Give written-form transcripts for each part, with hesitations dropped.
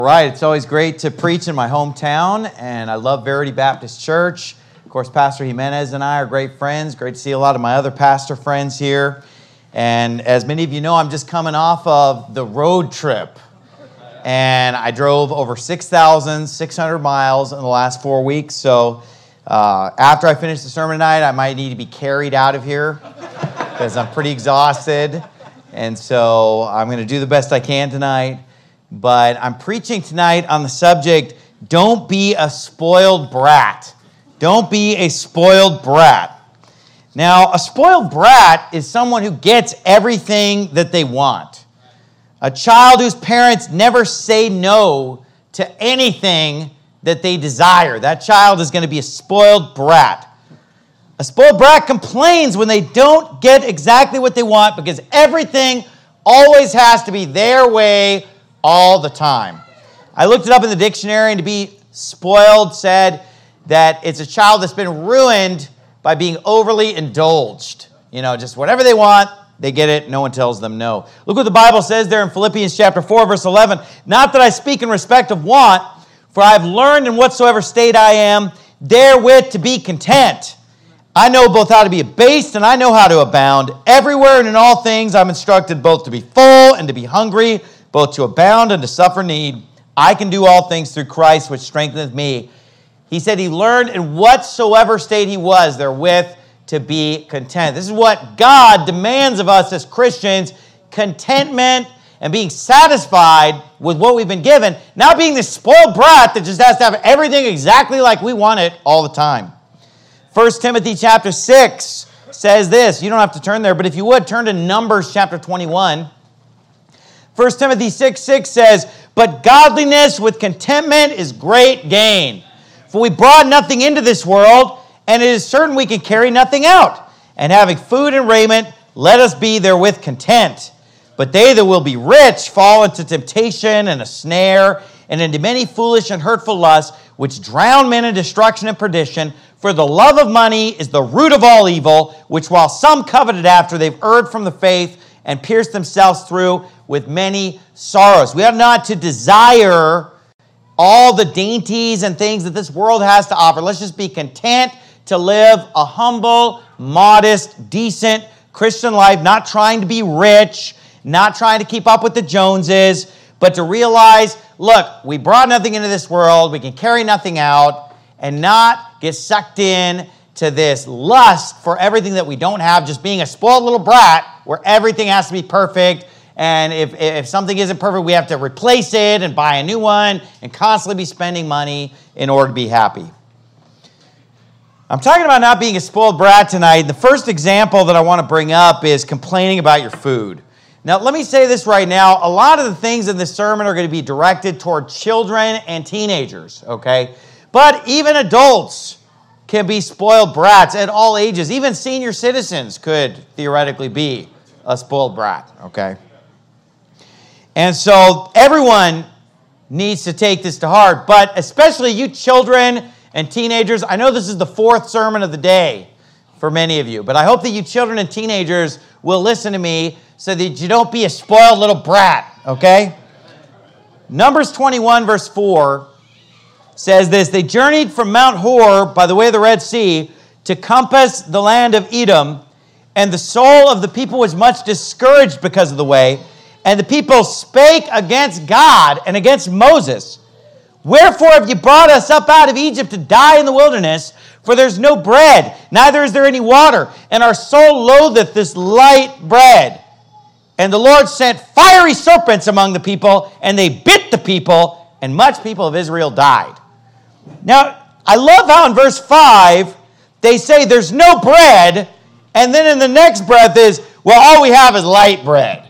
All right, it's always great to preach in my hometown, and I love Verity Baptist Church. Of course, Pastor Jimenez and I are great friends. Great to see a lot of my other pastor friends here. And as many of you know, I'm just coming off of the road trip. And I drove over 6,600 miles in the last 4 weeks. So after I finish the sermon tonight, I might need to be carried out of here because I'm pretty exhausted. And so I'm going to do the best I can tonight. But I'm preaching tonight on the subject, don't be a spoiled brat. Don't be a spoiled brat. Now, a spoiled brat is someone who gets everything that they want. A child whose parents never say no to anything that they desire. That child is going to be a spoiled brat. A spoiled brat complains when they don't get exactly what they want because everything always has to be their way all the time. I looked it up in the dictionary, and to be spoiled said that it's a child that's been ruined by being overly indulged. You know, just whatever they want, they get it. No one tells them no. Look what the Bible says there in Philippians chapter 4, verse 11. Not that I speak in respect of want, for I have learned in whatsoever state I am, therewith to be content. I know both how to be abased and I know how to abound. Everywhere and in all things I'm instructed both to be full and to be hungry, both to abound and to suffer need. I can do all things through Christ, which strengtheneth me. He said he learned in whatsoever state he was therewith to be content. This is what God demands of us as Christians, contentment and being satisfied with what we've been given, not being this spoiled brat that just has to have everything exactly like we want it all the time. 1 Timothy chapter 6 says this. You don't have to turn there, but if you would, turn to Numbers chapter 21. 1 Timothy 6:6 says, but godliness with contentment is great gain. For we brought nothing into this world, and it is certain we can carry nothing out. And having food and raiment, let us be therewith content. But they that will be rich fall into temptation and a snare, and into many foolish and hurtful lusts, which drown men in destruction and perdition. For the love of money is the root of all evil, which while some coveted after, they've erred from the faith and pierced themselves through with many sorrows. We are not to desire all the dainties and things that this world has to offer. Let's just be content to live a humble, modest, decent Christian life, not trying to be rich, not trying to keep up with the Joneses, but to realize, look, we brought nothing into this world, we can carry nothing out, and not get sucked in to this lust for everything that we don't have, just being a spoiled little brat where everything has to be perfect. And if something isn't perfect, we have to replace it and buy a new one and constantly be spending money in order to be happy. I'm talking about not being a spoiled brat tonight. The first example that I want to bring up is complaining about your food. Now, let me say this right now. A lot of the things in this sermon are going to be directed toward children and teenagers, okay? But even adults can be spoiled brats at all ages. Even senior citizens could theoretically be a spoiled brat, okay? And so everyone needs to take this to heart, but especially you children and teenagers. I know this is the fourth sermon of the day for many of you, but I hope that you children and teenagers will listen to me so that you don't be a spoiled little brat, okay? Numbers 21 verse 4 says this, they journeyed from Mount Hor by the way of the Red Sea to compass the land of Edom, and the soul of the people was much discouraged because of the way. And the people spake against God and against Moses. Wherefore have you brought us up out of Egypt to die in the wilderness? For there's no bread, neither is there any water. And our soul loatheth this light bread. And the Lord sent fiery serpents among the people, and they bit the people, and much people of Israel died. Now, I love how in verse 5, they say there's no bread, and then in the next breath is, well, all we have is light bread.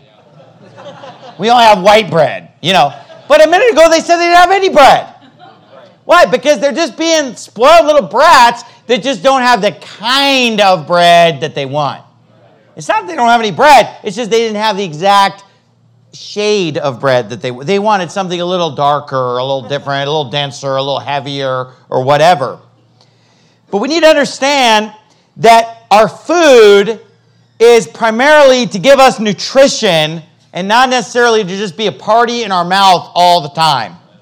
We only have white bread, you know. But a minute ago, they said they didn't have any bread. Why? Because they're just being spoiled little brats that just don't have the kind of bread that they want. It's not that they don't have any bread. It's just they didn't have the exact shade of bread that they wanted something a little darker, a little different, a little denser, a little heavier, or whatever. But we need to understand that our food is primarily to give us nutrition and not necessarily to just be a party in our mouth all the time,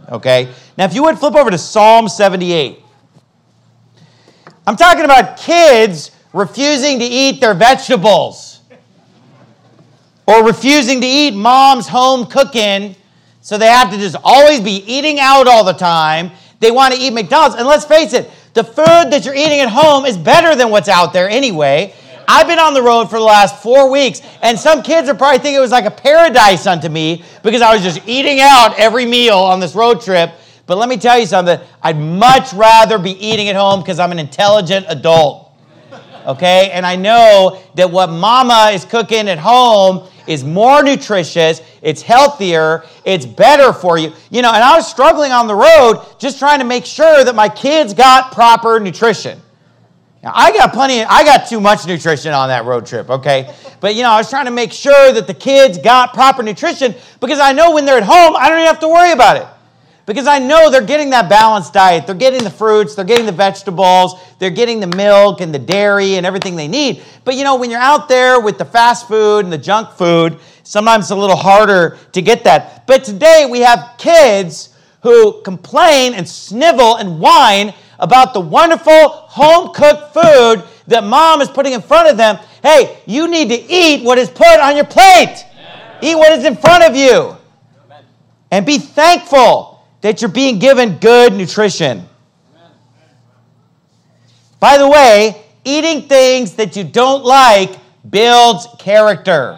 Okay? Now, if you would flip over to Psalm 78. I'm talking about kids refusing to eat their vegetables or refusing to eat mom's home cooking, so they have to just always be eating out all the time. They want to eat McDonald's. And let's face it, the food that you're eating at home is better than what's out there anyway. I've been on the road for the last 4 weeks, and some kids are probably thinking it was like a paradise unto me because I was just eating out every meal on this road trip. But let me tell you something. I'd much rather be eating at home because I'm an intelligent adult. Okay? And I know that what mama is cooking at home is more nutritious, it's healthier, it's better for you. You know, and I was struggling on the road just trying to make sure that my kids got proper nutrition. Now, I got too much nutrition on that road trip, okay? But, you know, I was trying to make sure that the kids got proper nutrition because I know when they're at home, I don't even have to worry about it. Because I know they're getting that balanced diet. They're getting the fruits, they're getting the vegetables, they're getting the milk and the dairy and everything they need. But, you know, when you're out there with the fast food and the junk food, sometimes it's a little harder to get that. But today we have kids who complain and snivel and whine about the wonderful home-cooked food that mom is putting in front of them. Hey, you need to eat what is put on your plate. Eat what is in front of you. And be thankful that you're being given good nutrition. By the way, eating things that you don't like builds character.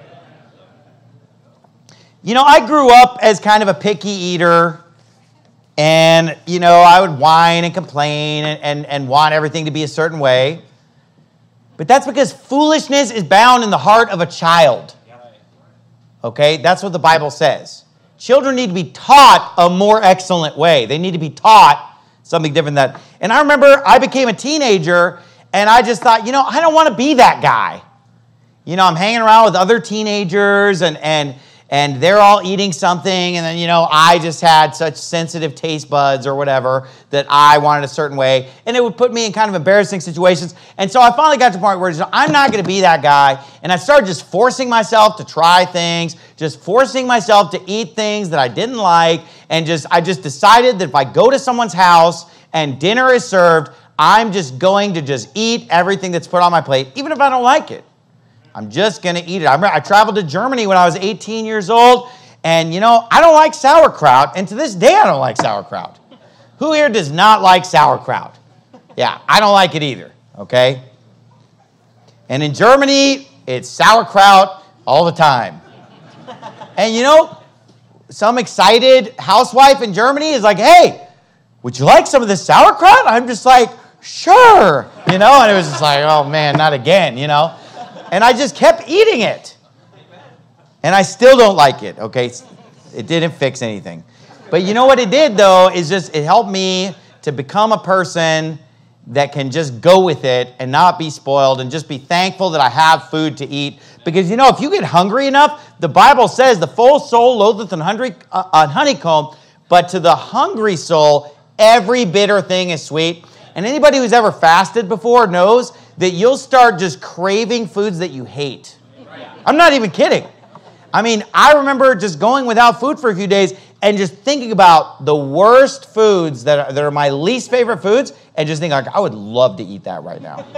You know, I grew up as kind of a picky eater. And, you know, I would whine and complain and want everything to be a certain way. But that's because foolishness is bound in the heart of a child. Okay? That's what the Bible says. Children need to be taught a more excellent way. They need to be taught something different than that. And I remember I became a teenager, and I just thought, you know, I don't want to be that guy. You know, I'm hanging around with other teenagers, and they're all eating something, and then, you know, I just had such sensitive taste buds or whatever that I wanted a certain way, and it would put me in kind of embarrassing situations. And so I finally got to the point where I'm not going to be that guy, and I started just forcing myself to try things, just forcing myself to eat things that I didn't like, and I just decided that if I go to someone's house and dinner is served, I'm just going to just eat everything that's put on my plate, even if I don't like it. I'm just going to eat it. I traveled to Germany when I was 18 years old, and, you know, I don't like sauerkraut, and to this day I don't like sauerkraut. Who here does not like sauerkraut? Yeah, I don't like it either, okay? And in Germany, it's sauerkraut all the time. And, you know, some excited housewife in Germany is like, hey, would you like some of this sauerkraut? I'm just like, sure, you know, and it was just like, oh, man, not again, you know? And I just kept eating it. And I still don't like it, okay? It didn't fix anything. But you know what it did, though, is just it helped me to become a person that can just go with it and not be spoiled and just be thankful that I have food to eat. Because, you know, if you get hungry enough, the Bible says the full soul loatheth an honeycomb, but to the hungry soul, every bitter thing is sweet. And anybody who's ever fasted before knows that you'll start just craving foods that you hate. I'm not even kidding. I mean, I remember just going without food for a few days and just thinking about the worst foods that are my least favorite foods and just thinking, like, I would love to eat that right now.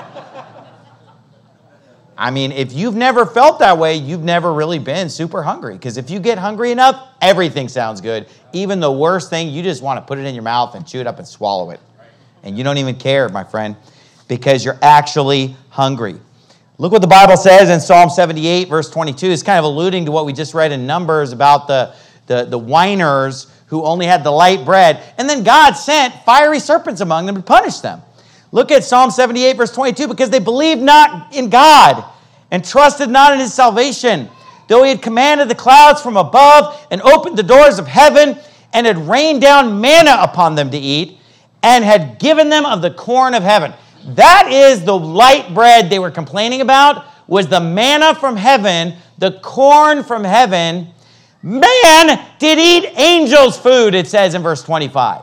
I mean, if you've never felt that way, you've never really been super hungry. Because if you get hungry enough, everything sounds good. Even the worst thing, you just want to put it in your mouth and chew it up and swallow it. And you don't even care, my friend, because you're actually hungry. Look what the Bible says in Psalm 78, verse 22. It's kind of alluding to what we just read in Numbers about the whiners who only had the light bread. And then God sent fiery serpents among them to punish them. Look at Psalm 78, verse 22. Because they believed not in God and trusted not in his salvation, though he had commanded the clouds from above and opened the doors of heaven and had rained down manna upon them to eat, and had given them of the corn of heaven. That is the light bread they were complaining about, was the manna from heaven, the corn from heaven. Man did eat angels' food, it says in verse 25.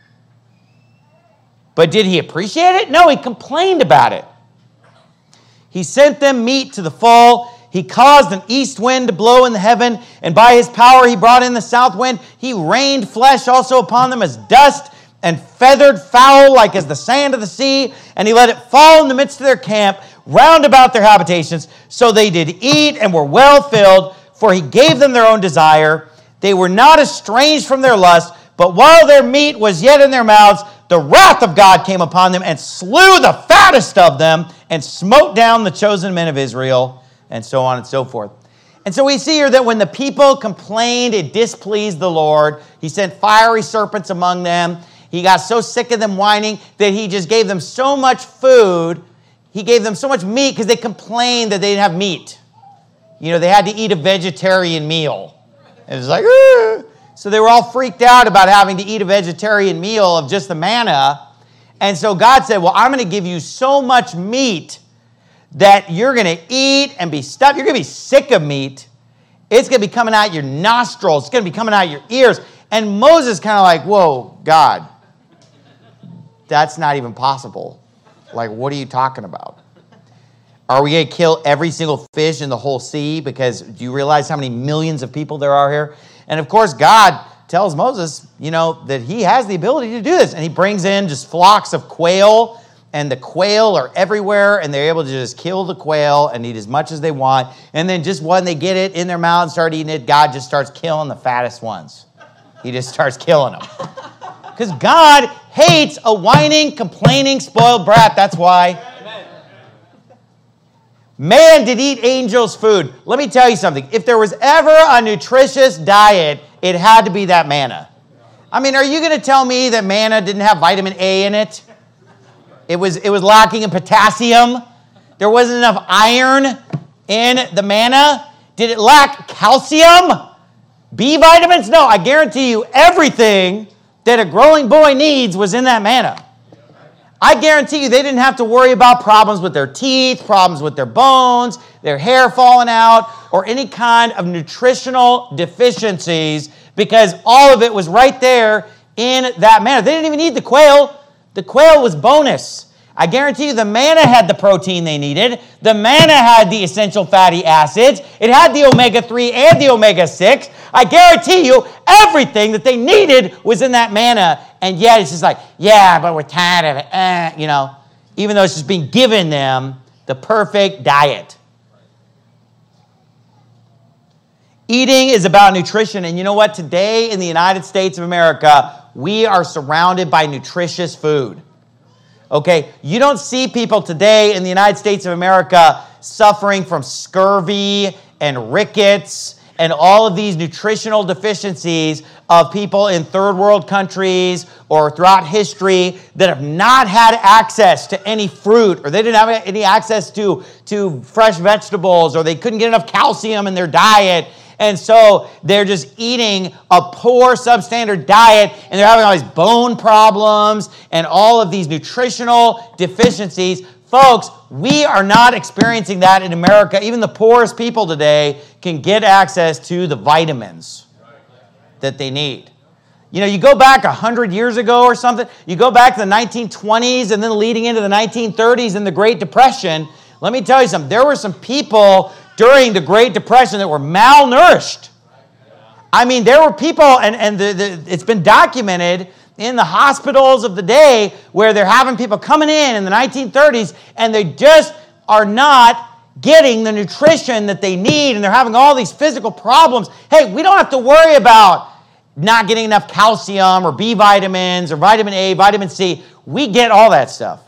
But did he appreciate it? No, he complained about it. He sent them meat to the full. He caused an east wind to blow in the heaven, and by his power he brought in the south wind. He rained flesh also upon them as dust, and feathered fowl like as the sand of the sea. And he let it fall in the midst of their camp, round about their habitations. So they did eat and were well filled, for he gave them their own desire. They were not estranged from their lust, but while their meat was yet in their mouths, the wrath of God came upon them and slew the fattest of them and smote down the chosen men of Israel, and so on and so forth. And so we see here that when the people complained, it displeased the Lord. He sent fiery serpents among them. He got so sick of them whining that he just gave them so much food. He gave them so much meat because they complained that they didn't have meat. You know, they had to eat a vegetarian meal. It was like, "Ugh." So they were all freaked out about having to eat a vegetarian meal of just the manna. And so God said, well, I'm going to give you so much meat that you're going to eat and be stuffed. You're going to be sick of meat. It's going to be coming out your nostrils. It's going to be coming out your ears. And Moses kind of like, whoa, God, that's not even possible. Like, what are you talking about? Are we going to kill every single fish in the whole sea? Because do you realize how many millions of people there are here? And of course, God tells Moses, you know, that he has the ability to do this. And he brings in just flocks of quail, and the quail are everywhere, and they're able to just kill the quail and eat as much as they want. And then just when they get it in their mouth and start eating it, God just starts killing the fattest ones. He just starts killing them. Because God hates a whining, complaining, spoiled brat. That's why. Man did eat angels' food. Let me tell you something. If there was ever a nutritious diet, it had to be that manna. I mean, are you going to tell me that manna didn't have vitamin A in it? It was lacking in potassium. There wasn't enough iron in the manna. Did it lack calcium? B vitamins? No, I guarantee you everything that a growing boy needs was in that manna. I guarantee you they didn't have to worry about problems with their teeth, problems with their bones, their hair falling out, or any kind of nutritional deficiencies, because all of it was right there in that manna. They didn't even need the quail. The quail was bonus. I guarantee you the manna had the protein they needed. The manna had the essential fatty acids. It had the omega-3 and the omega-6. I guarantee you everything that they needed was in that manna. And yet it's just like, yeah, but we're tired of it. Even though it's just being given them the perfect diet. Eating is about nutrition. And you know what? Today in the United States of America, we are surrounded by nutritious food. Okay, you don't see people today in the United States of America suffering from scurvy and rickets and all of these nutritional deficiencies of people in third world countries or throughout history that have not had access to any fruit, or they didn't have any access to fresh vegetables, or they couldn't get enough calcium in their diet. And so they're just eating a poor substandard diet, and they're having all these bone problems and all of these nutritional deficiencies. Folks, we are not experiencing that in America. Even the poorest people today can get access to the vitamins that they need. You know, you go back 100 years ago or something, you go back to the 1920s and then leading into the 1930s and the Great Depression. Let me tell you something. There were some people during the Great Depression that were malnourished. I mean, there were people, and it's been documented in the hospitals of the day where they're having people coming in the 1930s, and they just are not getting the nutrition that they need, and they're having all these physical problems. Hey, we don't have to worry about not getting enough calcium or B vitamins or vitamin A, vitamin C. We get all that stuff.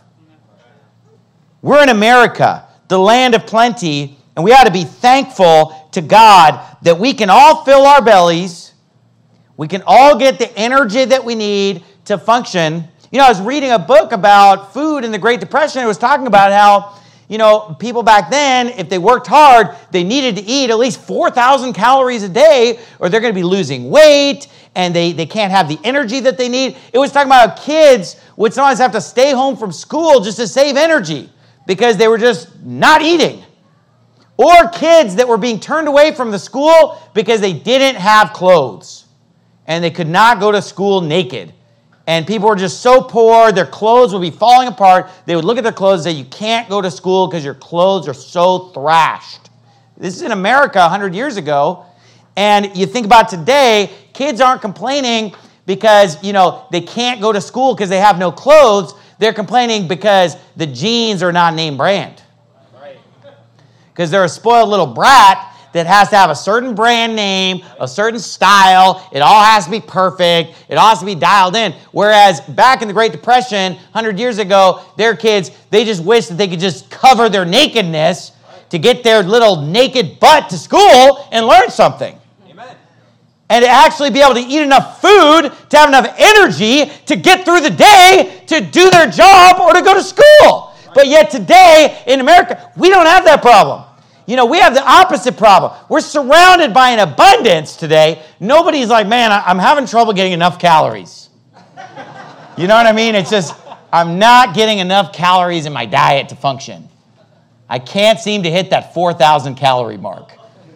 We're in America, the land of plenty, and we ought to be thankful to God that we can all fill our bellies. We can all get the energy that we need to function. You know, I was reading a book about food in the Great Depression. It was talking about how, people back then, if they worked hard, they needed to eat at least 4,000 calories a day, or they're going to be losing weight, and they can't have the energy that they need. It was talking about how kids would sometimes have to stay home from school just to save energy because they were just not eating. Or kids that were being turned away from the school because they didn't have clothes and they could not go to school naked. And people were just so poor, their clothes would be falling apart. They would look at their clothes and say, you can't go to school because your clothes are so thrashed. This is in America 100 years ago. And you think about today, kids aren't complaining because, they can't go to school because they have no clothes. They're complaining because the jeans are not name brand. Because they're a spoiled little brat that has to have a certain brand name, a certain style. It all has to be perfect. It all has to be dialed in. Whereas back in the Great Depression, 100 years ago, their kids, they just wish that they could just cover their nakedness to get their little naked butt to school and learn something. Amen. And to actually be able to eat enough food, to have enough energy to get through the day, to do their job, or to go to school. But yet today, in America, we don't have that problem. We have the opposite problem. We're surrounded by an abundance today. Nobody's like, man, I'm having trouble getting enough calories. You know what I mean? It's just, I'm not getting enough calories in my diet to function. I can't seem to hit that 4,000 calorie mark.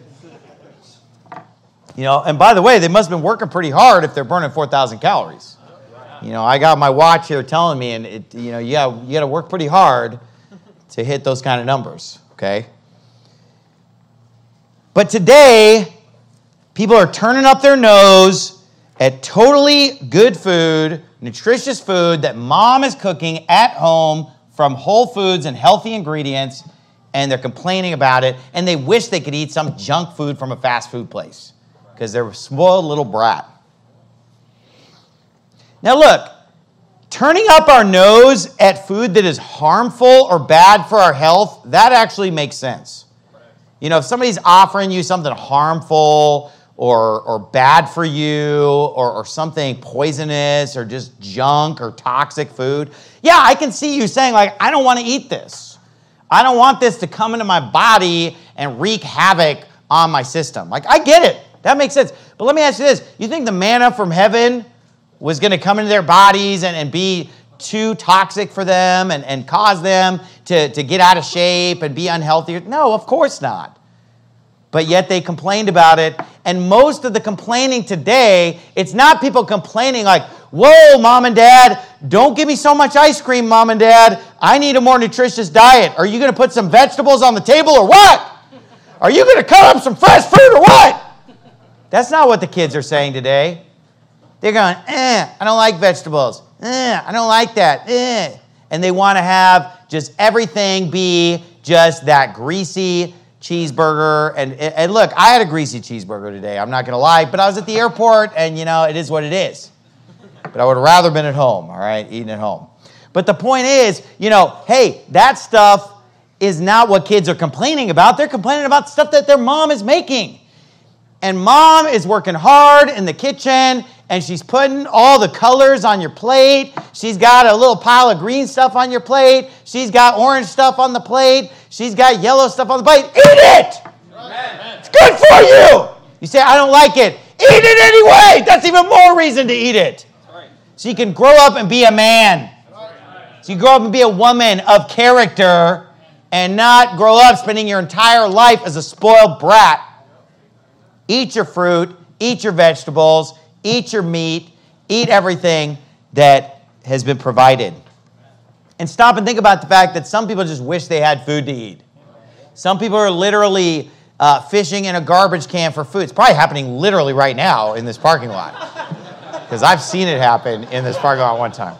And by the way, they must have been working pretty hard if they're burning 4,000 calories. I got my watch here telling me, and you got to work pretty hard to hit those kind of numbers, okay? But today, people are turning up their nose at totally good food, nutritious food that mom is cooking at home from Whole Foods and healthy ingredients, and they're complaining about it, and they wish they could eat some junk food from a fast food place because they're a spoiled little brat. Now look, turning up our nose at food that is harmful or bad for our health, that actually makes sense. If somebody's offering you something harmful or bad for you or something poisonous or just junk or toxic food, yeah, I can see you saying, I don't want to eat this. I don't want this to come into my body and wreak havoc on my system. I get it. That makes sense. But let me ask you this. You think the manna from heaven was going to come into their bodies and be too toxic for them and cause them to get out of shape and be unhealthy? No, of course not. But yet they complained about it. And most of the complaining today, it's not people complaining like, whoa, mom and dad, don't give me so much ice cream, mom and dad. I need a more nutritious diet. Are you going to put some vegetables on the table or what? Are you going to cut up some fresh fruit or what? That's not what the kids are saying today. They're going, I don't like vegetables. I don't like that. And they want to have just everything be just that greasy cheeseburger. And look, I had a greasy cheeseburger today. I'm not going to lie. But I was at the airport, and, it is what it is. But I would have rather been at home, all right, eating at home. But the point is, hey, that stuff is not what kids are complaining about. They're complaining about stuff that their mom is making. And mom is working hard in the kitchen, and she's putting all the colors on your plate. She's got a little pile of green stuff on your plate. She's got orange stuff on the plate. She's got yellow stuff on the plate. Eat it! Amen. It's good for you! You say, I don't like it. Eat it anyway! That's even more reason to eat it. So you can grow up and be a man. So you grow up and be a woman of character and not grow up spending your entire life as a spoiled brat. Eat your fruit, eat your vegetables, eat your meat, eat everything that has been provided. And stop and think about the fact that some people just wish they had food to eat. Some people are literally fishing in a garbage can for food. It's probably happening literally right now in this parking lot. Because I've seen it happen in this parking lot one time.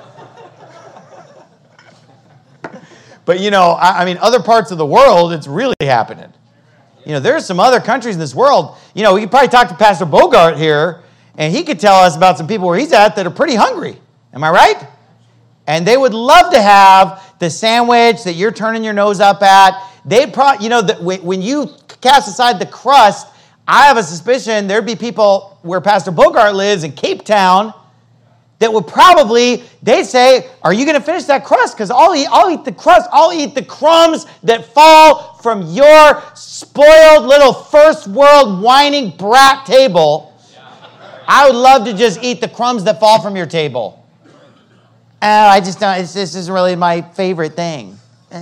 But, other parts of the world, it's really happening. There's some other countries in this world. We could probably talk to Pastor Bogart here, and he could tell us about some people where he's at that are pretty hungry. Am I right? And they would love to have the sandwich that you're turning your nose up at. They'd probably, when you cast aside the crust, I have a suspicion there'd be people where Pastor Bogart lives in Cape Town that would probably, they'd say, are you going to finish that crust? Because I'll eat the crust. I'll eat the crumbs that fall from your spoiled little first world whining brat table. I would love to just eat the crumbs that fall from your table. I just don't, this isn't really my favorite thing.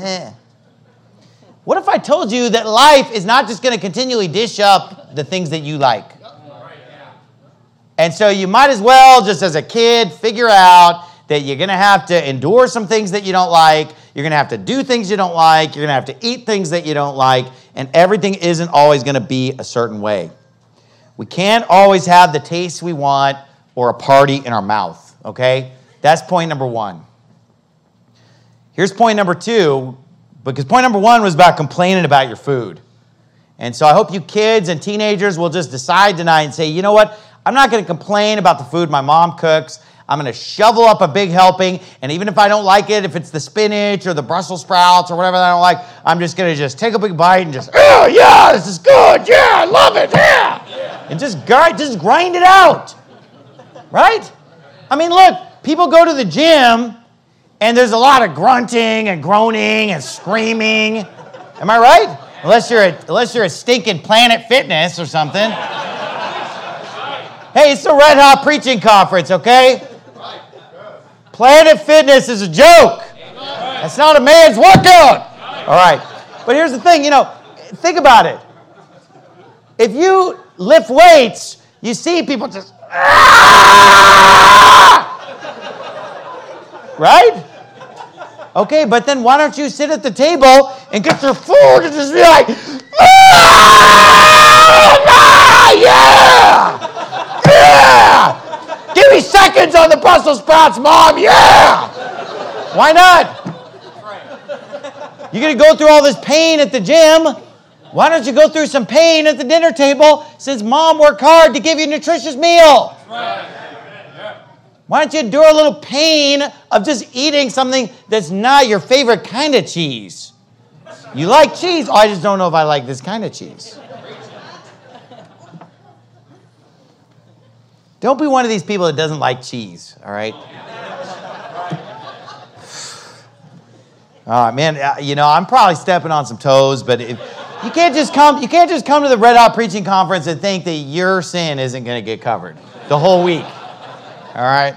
What if I told you that life is not just going to continually dish up the things that you like? And so you might as well, just as a kid, figure out that you're going to have to endure some things that you don't like. You're going to have to do things you don't like. You're going to have to eat things that you don't like. And everything isn't always going to be a certain way. We can't always have the taste we want or a party in our mouth, okay? That's point number one. Here's point number two, because point number one was about complaining about your food. And so I hope you kids and teenagers will just decide tonight and say, you know what? I'm not going to complain about the food my mom cooks. I'm going to shovel up a big helping, and even if I don't like it, if it's the spinach or the Brussels sprouts or whatever that I don't like, I'm just going to just take a big bite and just, oh, yeah, this is good. Yeah, I love it. Yeah. And just grind it out. Right? I mean, look, people go to the gym, and there's a lot of grunting and groaning and screaming. Am I right? Unless you're a stinking Planet Fitness or something. Hey, it's the Red Hot Preaching Conference, okay? Planet Fitness is a joke. That's not a man's workout. All right. But here's the thing, think about it. If you lift weights, you see people just, right? Okay, but then why don't you sit at the table and get your food and just be like, yeah! Give me seconds on the Brussels sprouts, Mom, yeah! Why not? You're going to go through all this pain at the gym. Why don't you go through some pain at the dinner table since Mom worked hard to give you a nutritious meal? Why don't you endure a little pain of just eating something that's not your favorite kind of cheese? You like cheese? Oh, I just don't know if I like this kind of cheese. Don't be one of these people that doesn't like cheese, all right? All right, man, I'm probably stepping on some toes, but you can't just come to the Red Hot Preaching Conference and think that your sin isn't going to get covered the whole week. All right?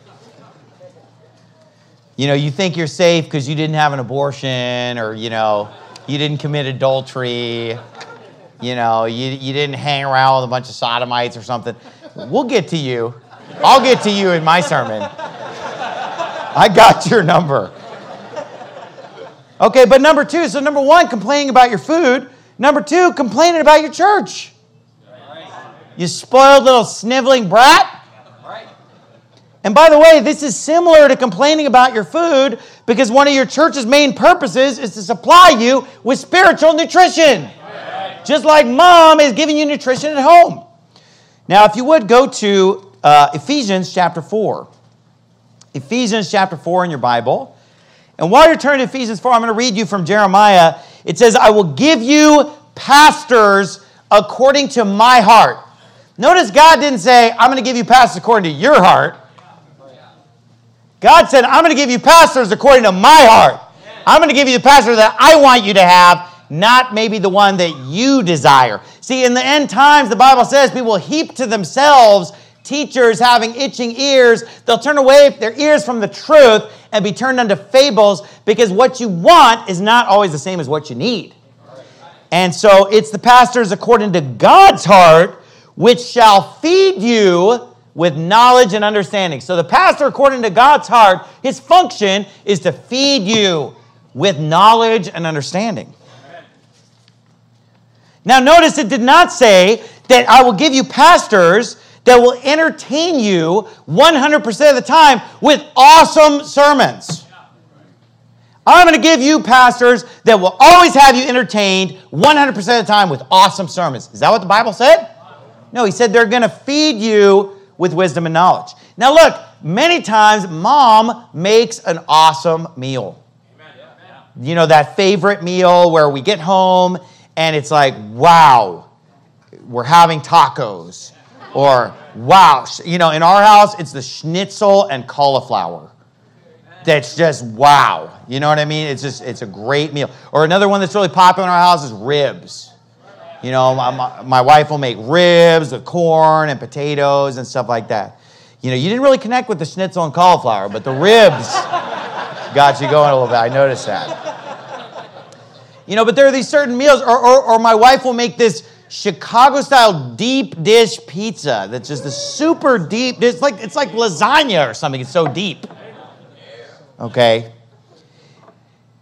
You think you're safe because you didn't have an abortion or, you didn't commit adultery. You didn't hang around with a bunch of sodomites or something. We'll get to you. I'll get to you in my sermon. I got your number. Okay, but number two, so number one, complaining about your food. Number two, complaining about your church. You spoiled little sniveling brat. And by the way, this is similar to complaining about your food because one of your church's main purposes is to supply you with spiritual nutrition. Just like Mom is giving you nutrition at home. Now, if you would go to Ephesians chapter 4. Ephesians chapter 4 in your Bible. And while you're turning to Ephesians 4, I'm going to read you from Jeremiah. It says, I will give you pastors according to my heart. Notice God didn't say, I'm going to give you pastors according to your heart. God said, I'm going to give you pastors according to my heart. I'm going to give you the pastor that I want you to have, not maybe the one that you desire. See, in the end times, the Bible says people will heap to themselves teachers having itching ears. They'll turn away their ears from the truth and be turned unto fables because what you want is not always the same as what you need. And so it's the pastors according to God's heart, which shall feed you with knowledge and understanding. So the pastor, according to God's heart, his function is to feed you with knowledge and understanding. Now notice it did not say that I will give you pastors that will entertain you 100% of the time with awesome sermons. I'm going to give you pastors that will always have you entertained 100% of the time with awesome sermons. Is that what the Bible said? No, he said they're going to feed you with wisdom and knowledge. Now look, many times Mom makes an awesome meal. That favorite meal where we get home and it's like, wow, we're having tacos. Or, wow, in our house, it's the schnitzel and cauliflower. That's just wow. You know what I mean? It's a great meal. Or another one that's really popular in our house is ribs. My wife will make ribs with corn and potatoes and stuff like that. You didn't really connect with the schnitzel and cauliflower, but the ribs got you going a little bit. I noticed that. But there are these certain meals, or my wife will make this Chicago-style deep dish pizza that's just a super deep. It's like lasagna or something. It's so deep. Okay.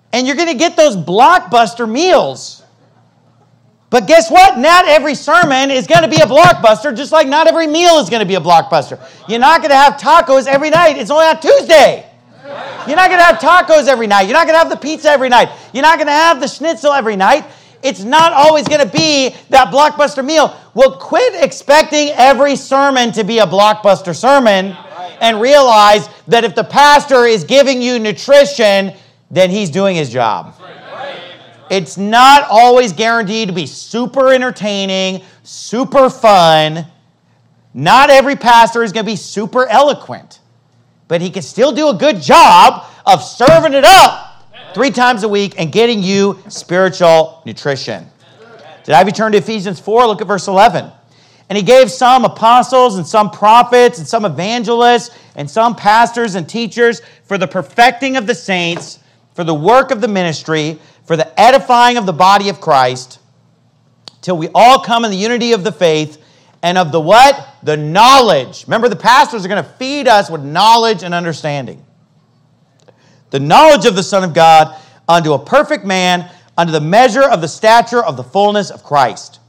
And you're going to get those blockbuster meals. But guess what? Not every sermon is going to be a blockbuster, just like not every meal is going to be a blockbuster. You're not going to have tacos every night. It's only on Tuesday. You're not going to have tacos every night. You're not going to have the pizza every night. You're not going to have the schnitzel every night. It's not always going to be that blockbuster meal. Well, quit expecting every sermon to be a blockbuster sermon and realize that if the pastor is giving you nutrition, then he's doing his job. It's not always guaranteed to be super entertaining, super fun. Not every pastor is going to be super eloquent, but he can still do a good job of serving it up 3 times a week and getting you spiritual nutrition. Did I have you turn to Ephesians 4? Look at verse 11. And he gave some apostles and some prophets and some evangelists and some pastors and teachers for the perfecting of the saints, for the work of the ministry, for the edifying of the body of Christ, till we all come in the unity of the faith and of the what? The knowledge. Remember, the pastors are going to feed us with knowledge and understanding. The knowledge of the Son of God unto a perfect man, unto the measure of the stature of the fullness of Christ.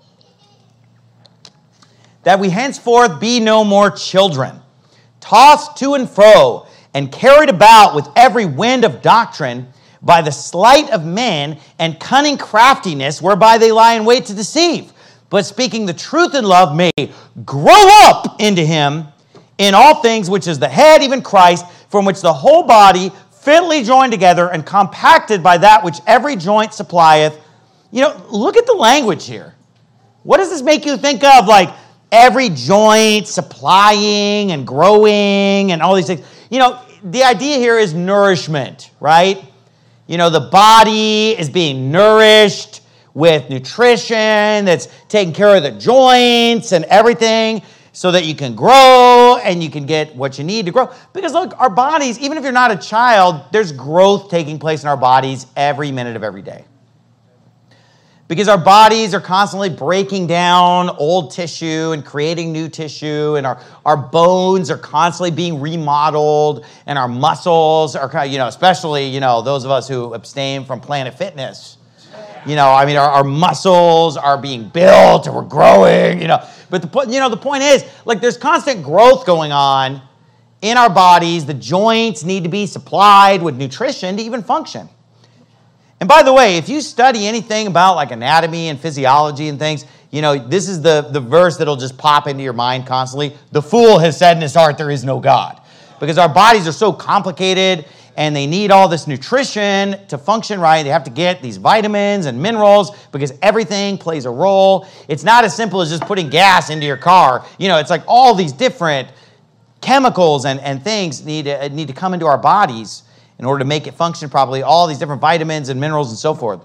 That we henceforth be no more children, tossed to and fro, and carried about with every wind of doctrine, by the sleight of men and cunning craftiness, whereby they lie in wait to deceive. But speaking the truth in love may grow up into him in all things, which is the head, even Christ, from which the whole body, fitly joined together and compacted by that which every joint supplieth. You know, look at the language here. What does this make you think of? Like every joint supplying and growing and all these things. You know, the idea here is nourishment, right? You know, the body is being nourished with nutrition that's taking care of the joints and everything so that you can grow and you can get what you need to grow. Because look, our bodies, even if you're not a child, there's growth taking place in our bodies every minute of every day. Because our bodies are constantly breaking down old tissue and creating new tissue, and our bones are constantly being remodeled, and our muscles are, you know, especially, you know, those of us who abstain from Planet Fitness. You know, I mean, our muscles are being built and we're growing, you know. But the point is, like, there's constant growth going on in our bodies. The joints need to be supplied with nutrition to even function. And by the way, if you study anything about like anatomy and physiology and things, you know, this is the verse that'll just pop into your mind constantly. The fool has said in his heart, there is no God. Because our bodies are so complicated and they need all this nutrition to function right. They have to get these vitamins and minerals because everything plays a role. It's not as simple as just putting gas into your car. You know, it's like all these different chemicals and things need to come into our bodies in order to make it function properly, all these different vitamins and minerals and so forth.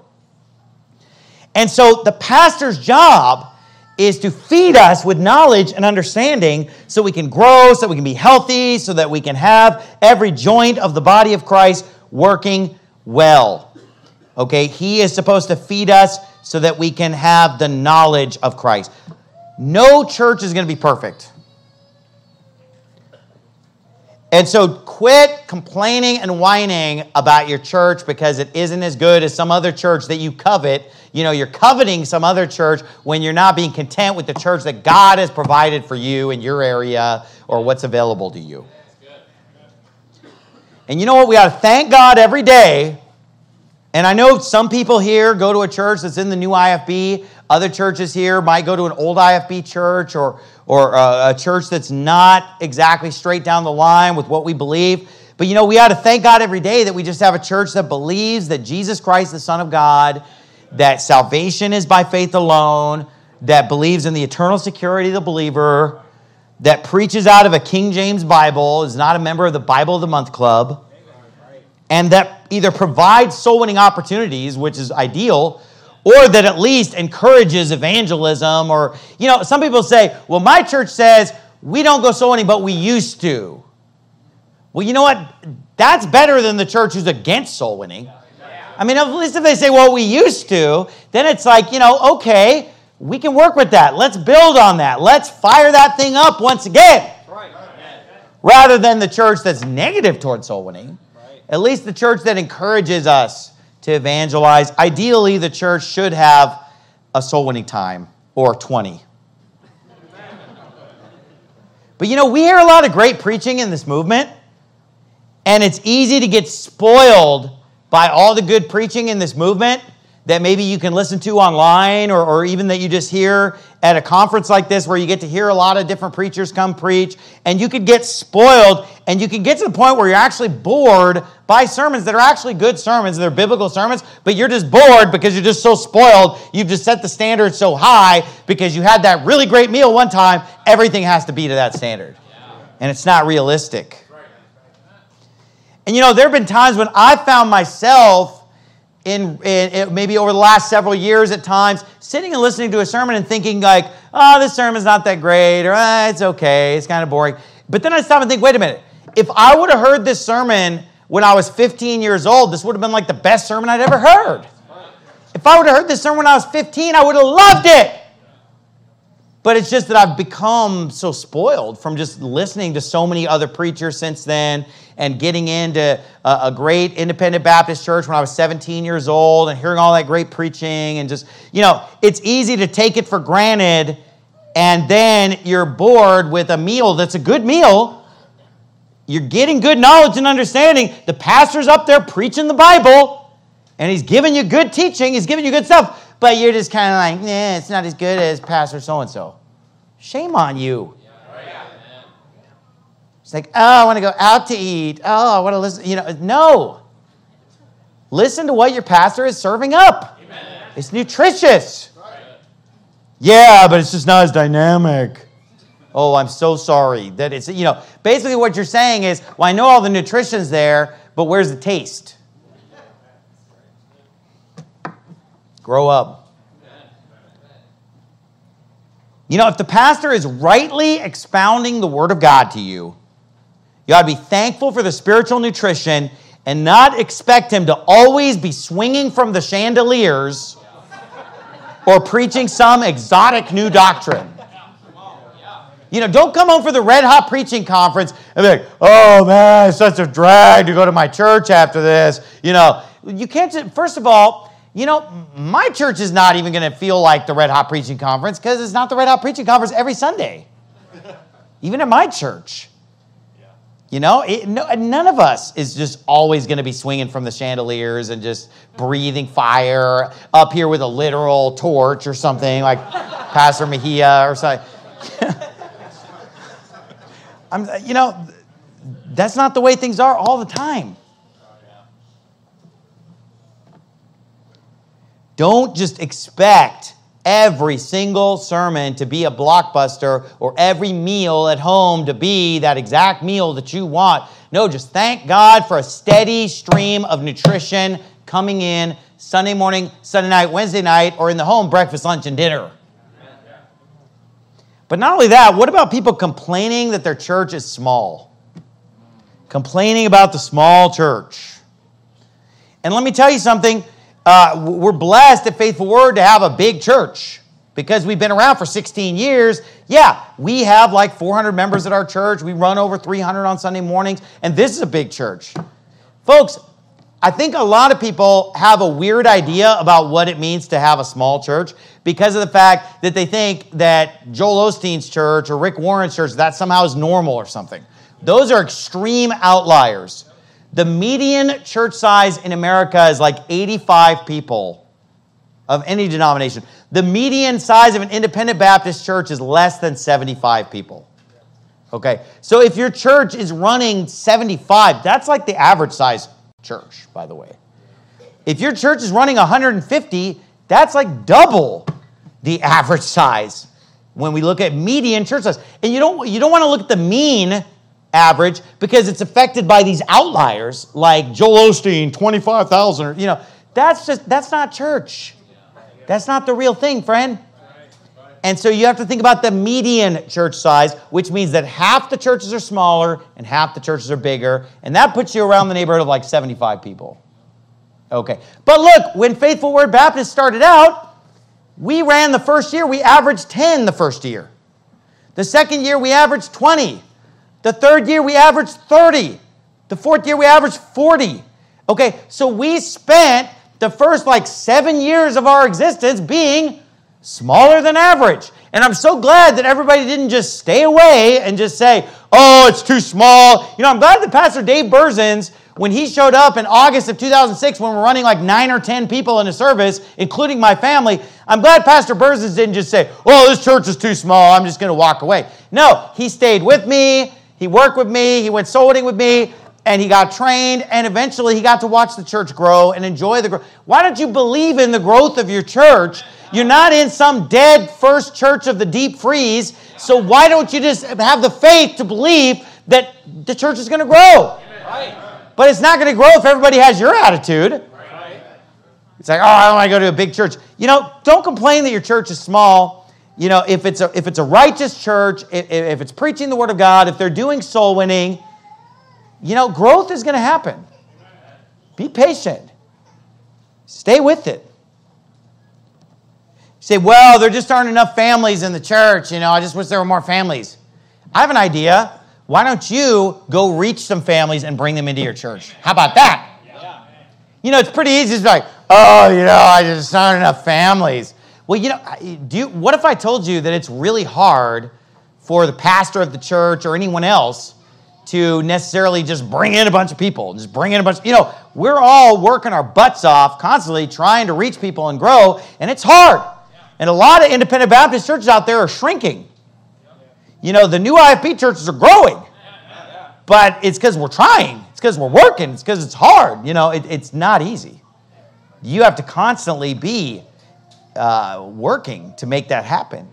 And so the pastor's job is to feed us with knowledge and understanding so we can grow, so we can be healthy, so that we can have every joint of the body of Christ working well. Okay, he is supposed to feed us so that we can have the knowledge of Christ. No church is going to be perfect. And so quit complaining and whining about your church because it isn't as good as some other church that you covet. You know, you're coveting some other church when you're not being content with the church that God has provided for you in your area or what's available to you. And you know what? We ought to thank God every day. And I know some people here go to a church that's in the new IFB. Other churches here might go to an old IFB church or a church that's not exactly straight down the line with what we believe. But you know, we ought to thank God every day that we just have a church that believes that Jesus Christ, the Son of God, that salvation is by faith alone, that believes in the eternal security of the believer, that preaches out of a King James Bible, is not a member of the Bible of the Month Club, and that either provides soul winning opportunities, which is ideal, or that at least encourages evangelism. Or, you know, some people say, well, my church says we don't go soul winning, but we used to. Well, you know what? That's better than the church who's against soul winning. I mean, at least if they say, well, we used to, then it's like, you know, okay, we can work with that. Let's build on that. Let's fire that thing up once again. Rather than the church that's negative toward soul winning. at least the church that encourages us to evangelize. Ideally, the church should have a soul winning time or 20. But we hear a lot of great preaching in this movement, and it's easy to get spoiled by all the good preaching in this movement that maybe you can listen to online or even that you just hear at a conference like this where you get to hear a lot of different preachers come preach, and you could get spoiled, and you can get to the point where you're actually bored by sermons that are actually good sermons, they're biblical sermons, but you're just bored because you're just so spoiled. You've just set the standard so high because you had that really great meal one time. Everything has to be to that standard, and it's not realistic. And there have been times when I found myself in maybe over the last several years at times, sitting and listening to a sermon and thinking like, oh, this sermon's not that great, or it's okay, it's kind of boring. But then I stop and think, wait a minute, if I would have heard this sermon when I was 15 years old, this would have been like the best sermon I'd ever heard. If I would have heard this sermon when I was 15, I would have loved it. But it's just that I've become so spoiled from just listening to so many other preachers since then and getting into a great independent Baptist church when I was 17 years old and hearing all that great preaching and just, it's easy to take it for granted, and then you're bored with a meal that's a good meal. You're getting good knowledge and understanding. The pastor's up there preaching the Bible, and he's giving you good teaching. He's giving you good stuff. But you're just kind of like, it's not as good as Pastor so-and-so. Shame on you. It's like, I want to go out to eat. I want to listen. No. Listen to what your pastor is serving up. Amen. It's nutritious. Right. Yeah, but it's just not as dynamic. Oh, I'm so sorry. That it's, basically what you're saying is, well, I know all the nutrition's there, but where's the taste? Grow up. If the pastor is rightly expounding the Word of God to you, you ought to be thankful for the spiritual nutrition and not expect him to always be swinging from the chandeliers or preaching some exotic new doctrine. Don't come home for the Red Hot Preaching Conference and be like, oh man, it's such a drag to go to my church after this. You can't, first of all, my church is not even going to feel like the Red Hot Preaching Conference because it's not the Red Hot Preaching Conference every Sunday. Even at my church. None of us is just always going to be swinging from the chandeliers and just breathing fire up here with a literal torch or something like Pastor Mejia or something. That's not the way things are all the time. Don't just expect every single sermon to be a blockbuster or every meal at home to be that exact meal that you want. No, just thank God for a steady stream of nutrition coming in Sunday morning, Sunday night, Wednesday night, or in the home, breakfast, lunch, and dinner. But not only that, what about people complaining that their church is small? Complaining about the small church. And let me tell you something. We're blessed at Faithful Word to have a big church because we've been around for 16 years. Yeah, we have like 400 members at our church. We run over 300 on Sunday mornings, and this is a big church. Folks, I think a lot of people have a weird idea about what it means to have a small church because of the fact that they think that Joel Osteen's church or Rick Warren's church, that somehow is normal or something. Those are extreme outliers. The median church size in America is like 85 people of any denomination. The median size of an independent Baptist church is less than 75 people. Okay, so if your church is running 75, that's like the average size church, by the way. If your church is running 150, that's like double the average size when we look at median church size. And you don't want to look at the mean average because it's affected by these outliers like Joel Osteen, 25,000. That's not church. That's not the real thing, friend. And so you have to think about the median church size, which means that half the churches are smaller and half the churches are bigger. And that puts you around the neighborhood of like 75 people. Okay. But look, when Faithful Word Baptist started out, we ran the first year, we averaged 10 the first year. The second year, we averaged 20. The third year, we averaged 30. The fourth year, we averaged 40. Okay, so we spent the first 7 years of our existence being smaller than average. And I'm so glad that everybody didn't just stay away and just say, oh, it's too small. I'm glad that Pastor Dave Berzins, when he showed up in August of 2006 when we're running 9 or 10 people in a service, including my family, I'm glad Pastor Berzins didn't just say, oh, this church is too small, I'm just going to walk away. No, he stayed with me, he worked with me, he went soul winning with me, and he got trained, and eventually he got to watch the church grow and enjoy the growth. Why don't you believe in the growth of your church? You're not in some dead first church of the deep freeze, so why don't you just have the faith to believe that the church is going to grow? Right. But it's not going to grow if everybody has your attitude. Right. It's like, oh, I don't want to go to a big church. Don't complain that your church is small. If it's a righteous church, if it's preaching the Word of God, if they're doing soul winning, growth is going to happen. Be patient. Stay with it. You say, well, there just aren't enough families in the church. I just wish there were more families. I have an idea. Why don't you go reach some families and bring them into your church? How about that? Yeah. It's pretty easy to be like, oh, I just aren't enough families. Well, what if I told you that it's really hard for the pastor of the church or anyone else to necessarily just bring in a bunch of people, we're all working our butts off constantly trying to reach people and grow, and it's hard. And a lot of independent Baptist churches out there are shrinking. The new IFP churches are growing, but it's because we're trying. It's because we're working. It's because it's hard. It's not easy. You have to constantly be working to make that happen.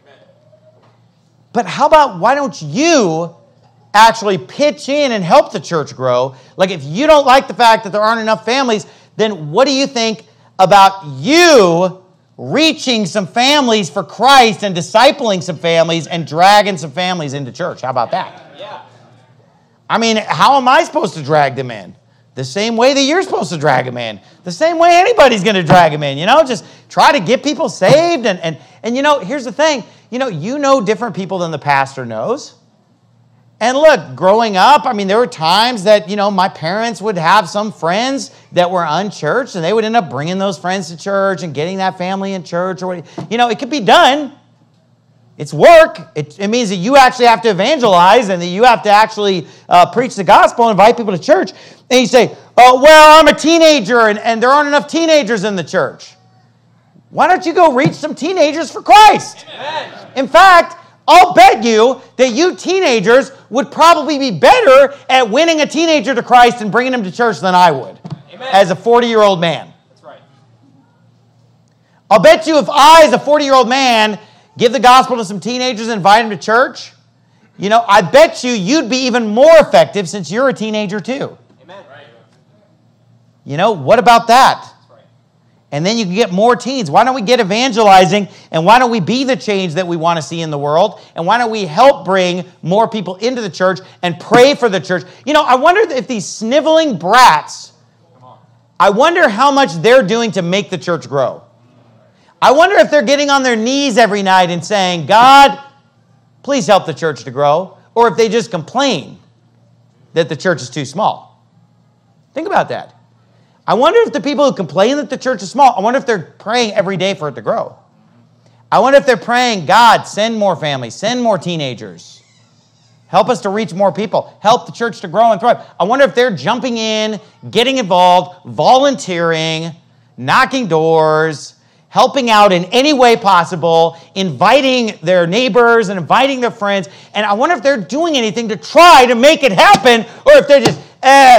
But how about why don't you actually pitch in and help the church grow? If you don't like the fact that there aren't enough families, then what do you think about you reaching some families for Christ and discipling some families and dragging some families into church? How about that? Yeah. How am I supposed to drag them in? The same way that you're supposed to drag them in. The same way anybody's going to drag them in. Just try to get people saved. And here's the thing. Different people than the pastor knows. And look, growing up, there were times that, my parents would have some friends that were unchurched, and they would end up bringing those friends to church and getting that family in church. Or it could be done. It's work. It means that you actually have to evangelize and that you have to actually preach the gospel and invite people to church. And you say, oh, well, I'm a teenager, and there aren't enough teenagers in the church. Why don't you go reach some teenagers for Christ? Amen. In fact, I'll bet you that you teenagers would probably be better at winning a teenager to Christ and bringing him to church than I would. Amen. As a 40-year-old man. That's right. I'll bet you if I, as a 40-year-old man, give the gospel to some teenagers and invite them to church, I bet you'd be even more effective since you're a teenager too. Amen. Right. What about that? And then you can get more teens. Why don't we get evangelizing? And why don't we be the change that we want to see in the world? And why don't we help bring more people into the church and pray for the church? I wonder if these sniveling brats, I wonder how much they're doing to make the church grow. I wonder if they're getting on their knees every night and saying, God, please help the church to grow. Or if they just complain that the church is too small. Think about that. I wonder if the people who complain that the church is small, I wonder if they're praying every day for it to grow. I wonder if they're praying, God, send more families, send more teenagers. Help us to reach more people. Help the church to grow and thrive. I wonder if they're jumping in, getting involved, volunteering, knocking doors, helping out in any way possible, inviting their neighbors and inviting their friends. And I wonder if they're doing anything to try to make it happen, or if they're just,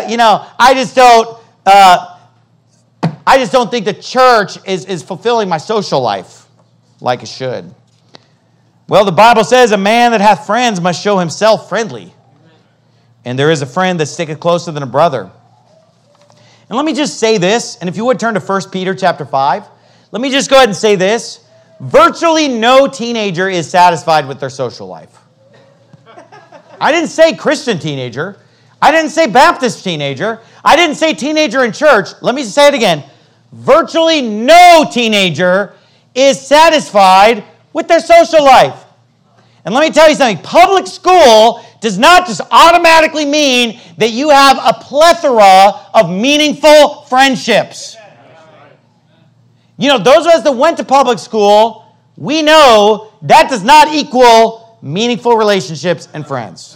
I just don't think the church is fulfilling my social life like it should. Well, the Bible says a man that hath friends must show himself friendly. And there is a friend that sticketh closer than a brother. And let me just say this, and if you would turn to 1 Peter chapter 5, let me just go ahead and say this. Virtually no teenager is satisfied with their social life. I didn't say Christian teenager. I didn't say Baptist teenager. I didn't say teenager in church. Let me say it again. Virtually no teenager is satisfied with their social life. And let me tell you something. Public school does not just automatically mean that you have a plethora of meaningful friendships. You know, those of us that went to public school, we know that does not equal meaningful relationships and friends.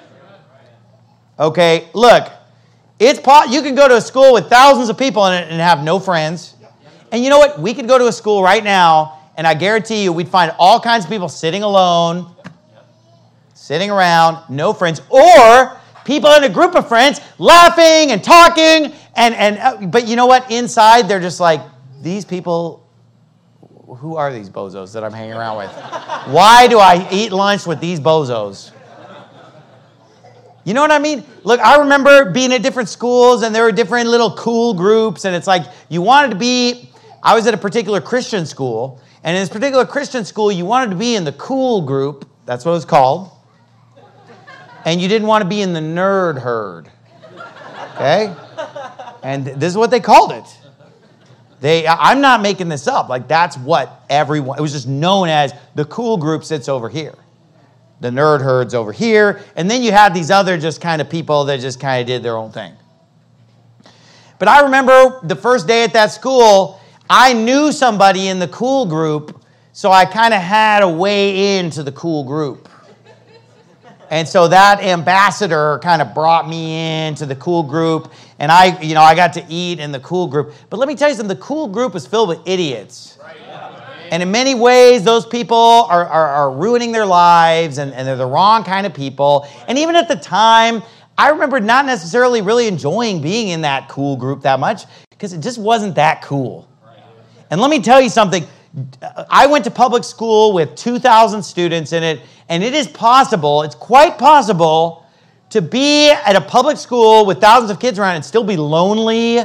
Okay, look, you can go to a school with thousands of people in it and have no friends. And you know what? We could go to a school right now, and I guarantee you we'd find all kinds of people sitting alone, sitting around, no friends, or people in a group of friends laughing and talking. But you know what? Inside, they're just like, these people, who are these bozos that I'm hanging around with? Why do I eat lunch with these bozos? You know what I mean? Look, I remember being at different schools, and there were different little cool groups, and it's like you wanted to be, I was at a particular Christian school, and in this particular Christian school, you wanted to be in the cool group, that's what it was called, and you didn't want to be in the nerd herd, okay? And this is what they called it. I'm not making this up. Like, that's what everyone, it was just known as the cool group sits over here. The nerd herd's over here. And then you had these other just kind of people that just kind of did their own thing. But I remember the first day at that school, I knew somebody in the cool group, so I kind of had a way into the cool group. And so that ambassador kind of brought me into the cool group, and I got to eat in the cool group. But let me tell you something, the cool group is filled with idiots. And in many ways, those people are ruining their lives, and they're the wrong kind of people. And even at the time, I remember not necessarily really enjoying being in that cool group that much, because it just wasn't that cool. And let me tell you something, I went to public school with 2,000 students in it, and it is possible, it's quite possible, to be at a public school with thousands of kids around and still be lonely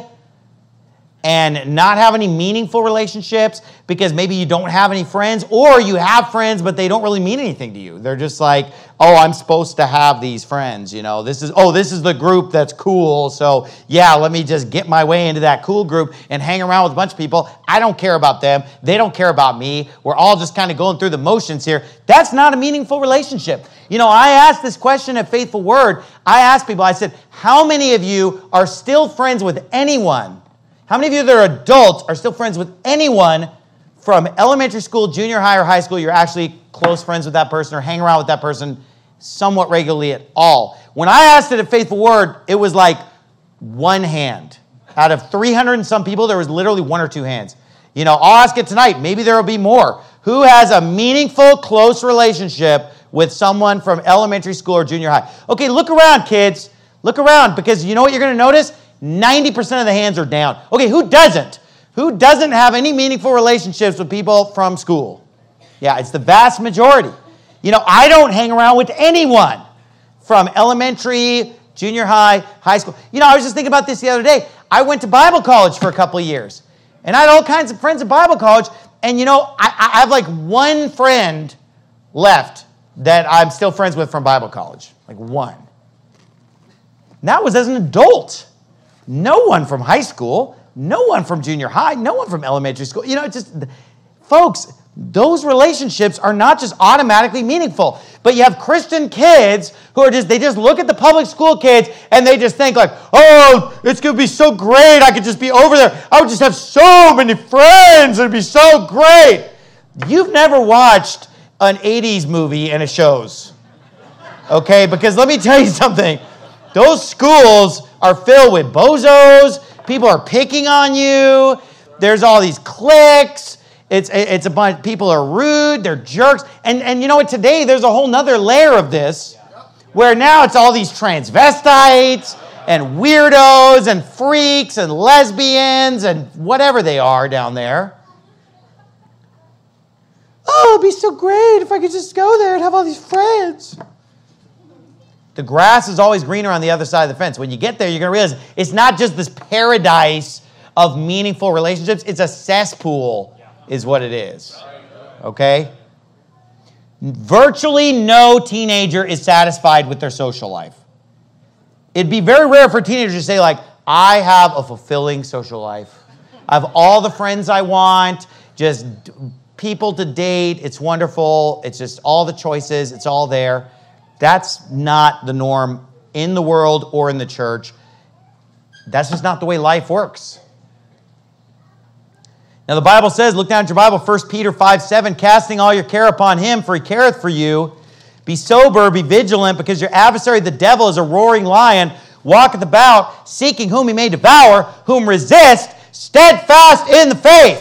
and not have any meaningful relationships because maybe you don't have any friends, or you have friends but they don't really mean anything to you. They're just like, oh, I'm supposed to have these friends, you know. This is the group that's cool, so yeah, let me just get my way into that cool group and hang around with a bunch of people. I don't care about them. They don't care about me. We're all just kind of going through the motions here. That's not a meaningful relationship. You know, I asked this question at Faithful Word. I asked people, I said, how many of you are still friends with anyone? How many of you that are adults are still friends with anyone from elementary school, junior high, or high school? You're actually close friends with that person or hang around with that person somewhat regularly at all. When I asked it at Faithful Word, it was like one hand. Out of 300 and some people, there was literally one or two hands. You know, I'll ask it tonight. Maybe there will be more. Who has a meaningful, close relationship with someone from elementary school or junior high? Okay, look around, kids. Look around, because you know what you're going to notice? 90% of the hands are down. Okay, who doesn't? Who doesn't have any meaningful relationships with people from school? Yeah, it's the vast majority. You know, I don't hang around with anyone from elementary, junior high, high school. You know, I was just thinking about this the other day. I went to Bible college for a couple of years, and I had all kinds of friends at Bible college, and you know, I have like one friend left that I'm still friends with from Bible college. Like one. And that was as an adult. No one from high school, no one from junior high, no one from elementary school. You know, it's just, folks, those relationships are not just automatically meaningful. But you have Christian kids who are they just look at the public school kids and they just think like, oh, it's going to be so great. I could just be over there. I would just have so many friends. It'd be so great. You've never watched an 80s movie and it shows. Okay, because let me tell you something. Those schools are filled with bozos. People are picking on you. There's all these cliques. It's a bunch. People are rude. They're jerks. And you know what? Today there's a whole nother layer of this, where now it's all these transvestites and weirdos and freaks and lesbians and whatever they are down there. Oh, it'd be so great if I could just go there and have all these friends. The grass is always greener on the other side of the fence. When you get there, you're going to realize it's not just this paradise of meaningful relationships. It's a cesspool is what it is. Okay? Virtually no teenager is satisfied with their social life. It'd be very rare for teenagers to say, like, I have a fulfilling social life. I have all the friends I want, just people to date. It's wonderful. It's just all the choices. It's all there. That's not the norm in the world or in the church. That's just not the way life works. Now the Bible says, look down at your Bible, 1 Peter 5:7, casting all your care upon him, for he careth for you. Be sober, be vigilant, because your adversary, the devil, is a roaring lion, walketh about, seeking whom he may devour, whom resist, steadfast in the faith.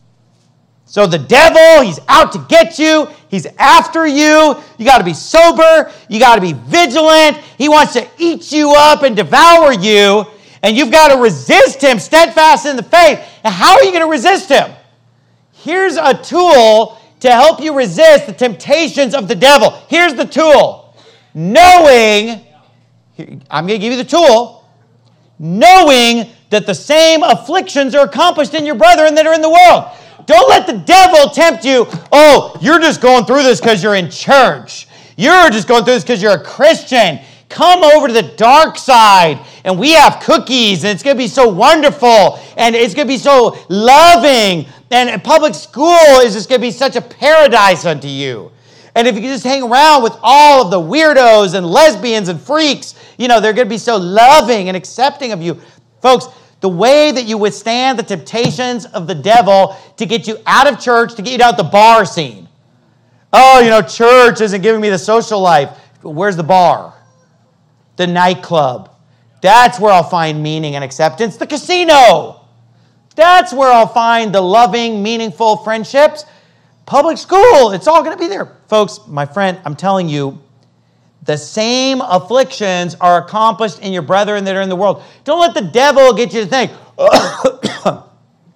So the devil, he's out to get you. He's after you. You got to be sober. You got to be vigilant. He wants to eat you up and devour you. And you've got to resist him, steadfast in the faith. And how are you going to resist him? Here's a tool to help you resist the temptations of the devil. Here's the tool. Knowing, I'm going to give you the tool, knowing that the same afflictions are accomplished in your brethren that are in the world. Don't let the devil tempt you. Oh, you're just going through this because you're in church. You're just going through this because you're a Christian. Come over to the dark side, and we have cookies, and it's going to be so wonderful, and it's going to be so loving, and public school is just going to be such a paradise unto you. And if you can just hang around with all of the weirdos and lesbians and freaks, they're going to be so loving and accepting of you. Folks, the way that you withstand the temptations of the devil to get you out of church, to get you out the bar scene. Oh, church isn't giving me the social life. Where's the bar? The nightclub. That's where I'll find meaning and acceptance. The casino. That's where I'll find the loving, meaningful friendships. Public school. It's all going to be there. Folks, my friend, I'm telling you, the same afflictions are accomplished in your brethren that are in the world. Don't let the devil get you to think, oh,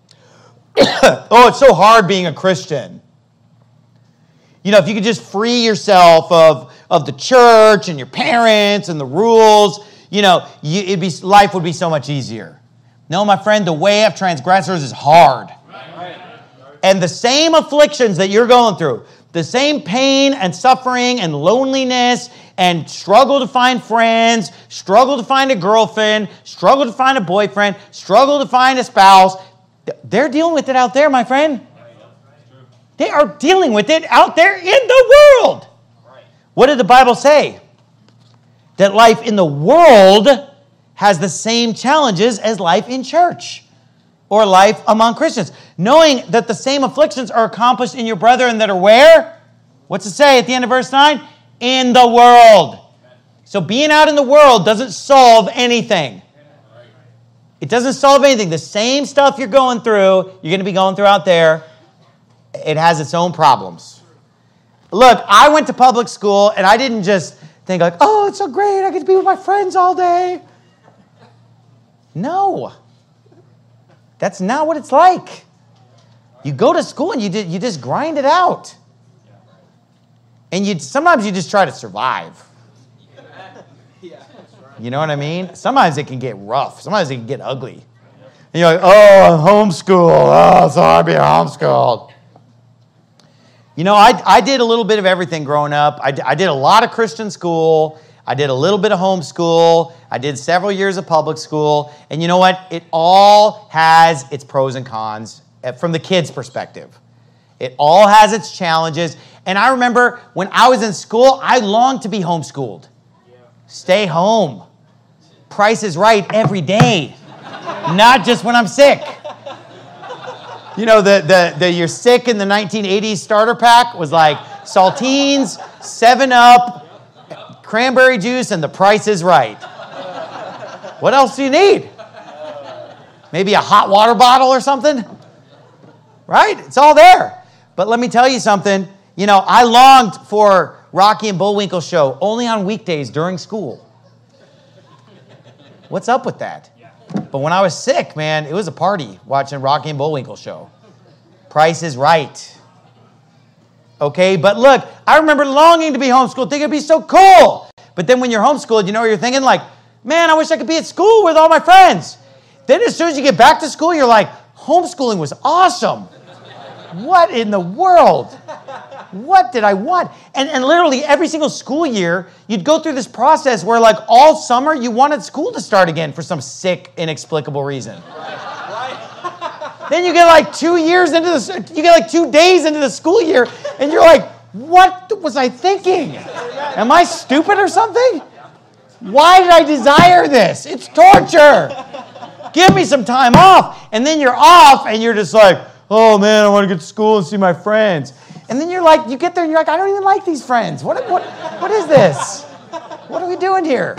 it's so hard being a Christian. If you could just free yourself of the church and your parents and the rules, life would be so much easier. No, my friend, the way of transgressors is hard. And the same afflictions that you're going through, the same pain and suffering and loneliness and struggle to find friends, struggle to find a girlfriend, struggle to find a boyfriend, struggle to find a spouse, they're dealing with it out there, my friend. They are dealing with it out there in the world. What did the Bible say? That life in the world has the same challenges as life in church or life among Christians. Knowing that the same afflictions are accomplished in your brethren that are where? What's it say at the end of verse 9? In the world. So being out in the world doesn't solve anything. It doesn't solve anything. The same stuff you're going through, you're going to be going through out there. It has its own problems. Look, I went to public school, and I didn't just think like, oh, it's so great, I get to be with my friends all day. No. That's not what it's like. You go to school, and you just grind it out. And sometimes you just try to survive. You know what I mean? Sometimes it can get rough. Sometimes it can get ugly. And you're like, oh, I'm homeschooled. Oh, so I'm being homeschooled. I did a little bit of everything growing up. I did a lot of Christian school. I did a little bit of homeschool. I did several years of public school. And you know what? It all has its pros and cons from the kids' perspective. It all has its challenges. And I remember when I was in school, I longed to be homeschooled. Stay home. Price is Right every day. Not just when I'm sick. The you're sick in the 1980s starter pack was like saltines, 7-Up, cranberry juice, and the Price is Right. What else do you need? Maybe a hot water bottle or something? Right? It's all there. But let me tell you something. I longed for Rocky and Bullwinkle show only on weekdays during school. What's up with that? But when I was sick, man, it was a party watching Rocky and Bullwinkle show. Price is Right. Okay, but look, I remember longing to be homeschooled, thinking it'd be so cool. But then when you're homeschooled, you know what you're thinking? Like, man, I wish I could be at school with all my friends. Then as soon as you get back to school, you're like, homeschooling was awesome. What in the world? What did I want? And literally every single school year, you'd go through this process where like all summer you wanted school to start again for some sick, inexplicable reason. Then you get like 2 years into you get like 2 days into the school year, and you're like, what was I thinking? Am I stupid or something? Why did I desire this? It's torture. Give me some time off. And then you're off and you're just like, oh man, I want to get to school and see my friends. And then you're like, you get there and you're like, I don't even like these friends. What is this? What are we doing here?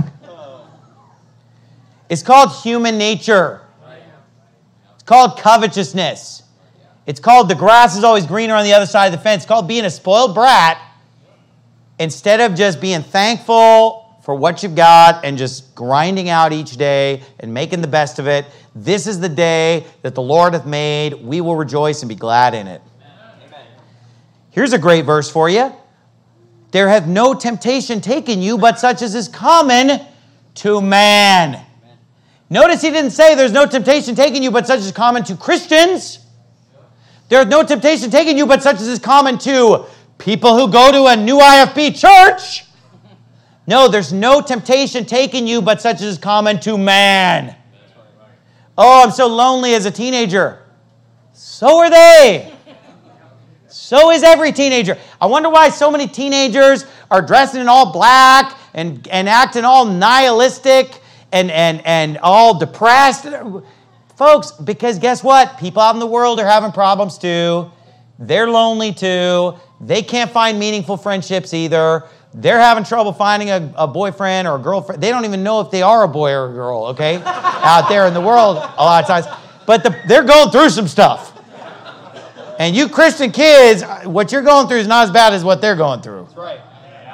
It's called human nature. It's called covetousness. It's called the grass is always greener on the other side of the fence. It's called being a spoiled brat instead of just being thankful for what you've got and just grinding out each day and making the best of it. This is the day that the Lord hath made. We will rejoice and be glad in it. Amen. Here's a great verse for you. There hath no temptation taken you, but such as is common to man. Amen. Notice he didn't say there's no temptation taken you, but such as is common to Christians. There hath no temptation taken you, but such as is common to people who go to a new IFB church. No, there's no temptation taken you, but such as is common to man. Oh, I'm so lonely as a teenager. So are they. So is every teenager. I wonder why so many teenagers are dressing in all black and acting all nihilistic and all depressed. Folks, because guess what? People out in the world are having problems too. They're lonely too. They can't find meaningful friendships either. They're having trouble finding a boyfriend or a girlfriend. They don't even know if they are a boy or a girl, okay? Out there in the world a lot of times. But they're going through some stuff. And you Christian kids, what you're going through is not as bad as what they're going through. That's right.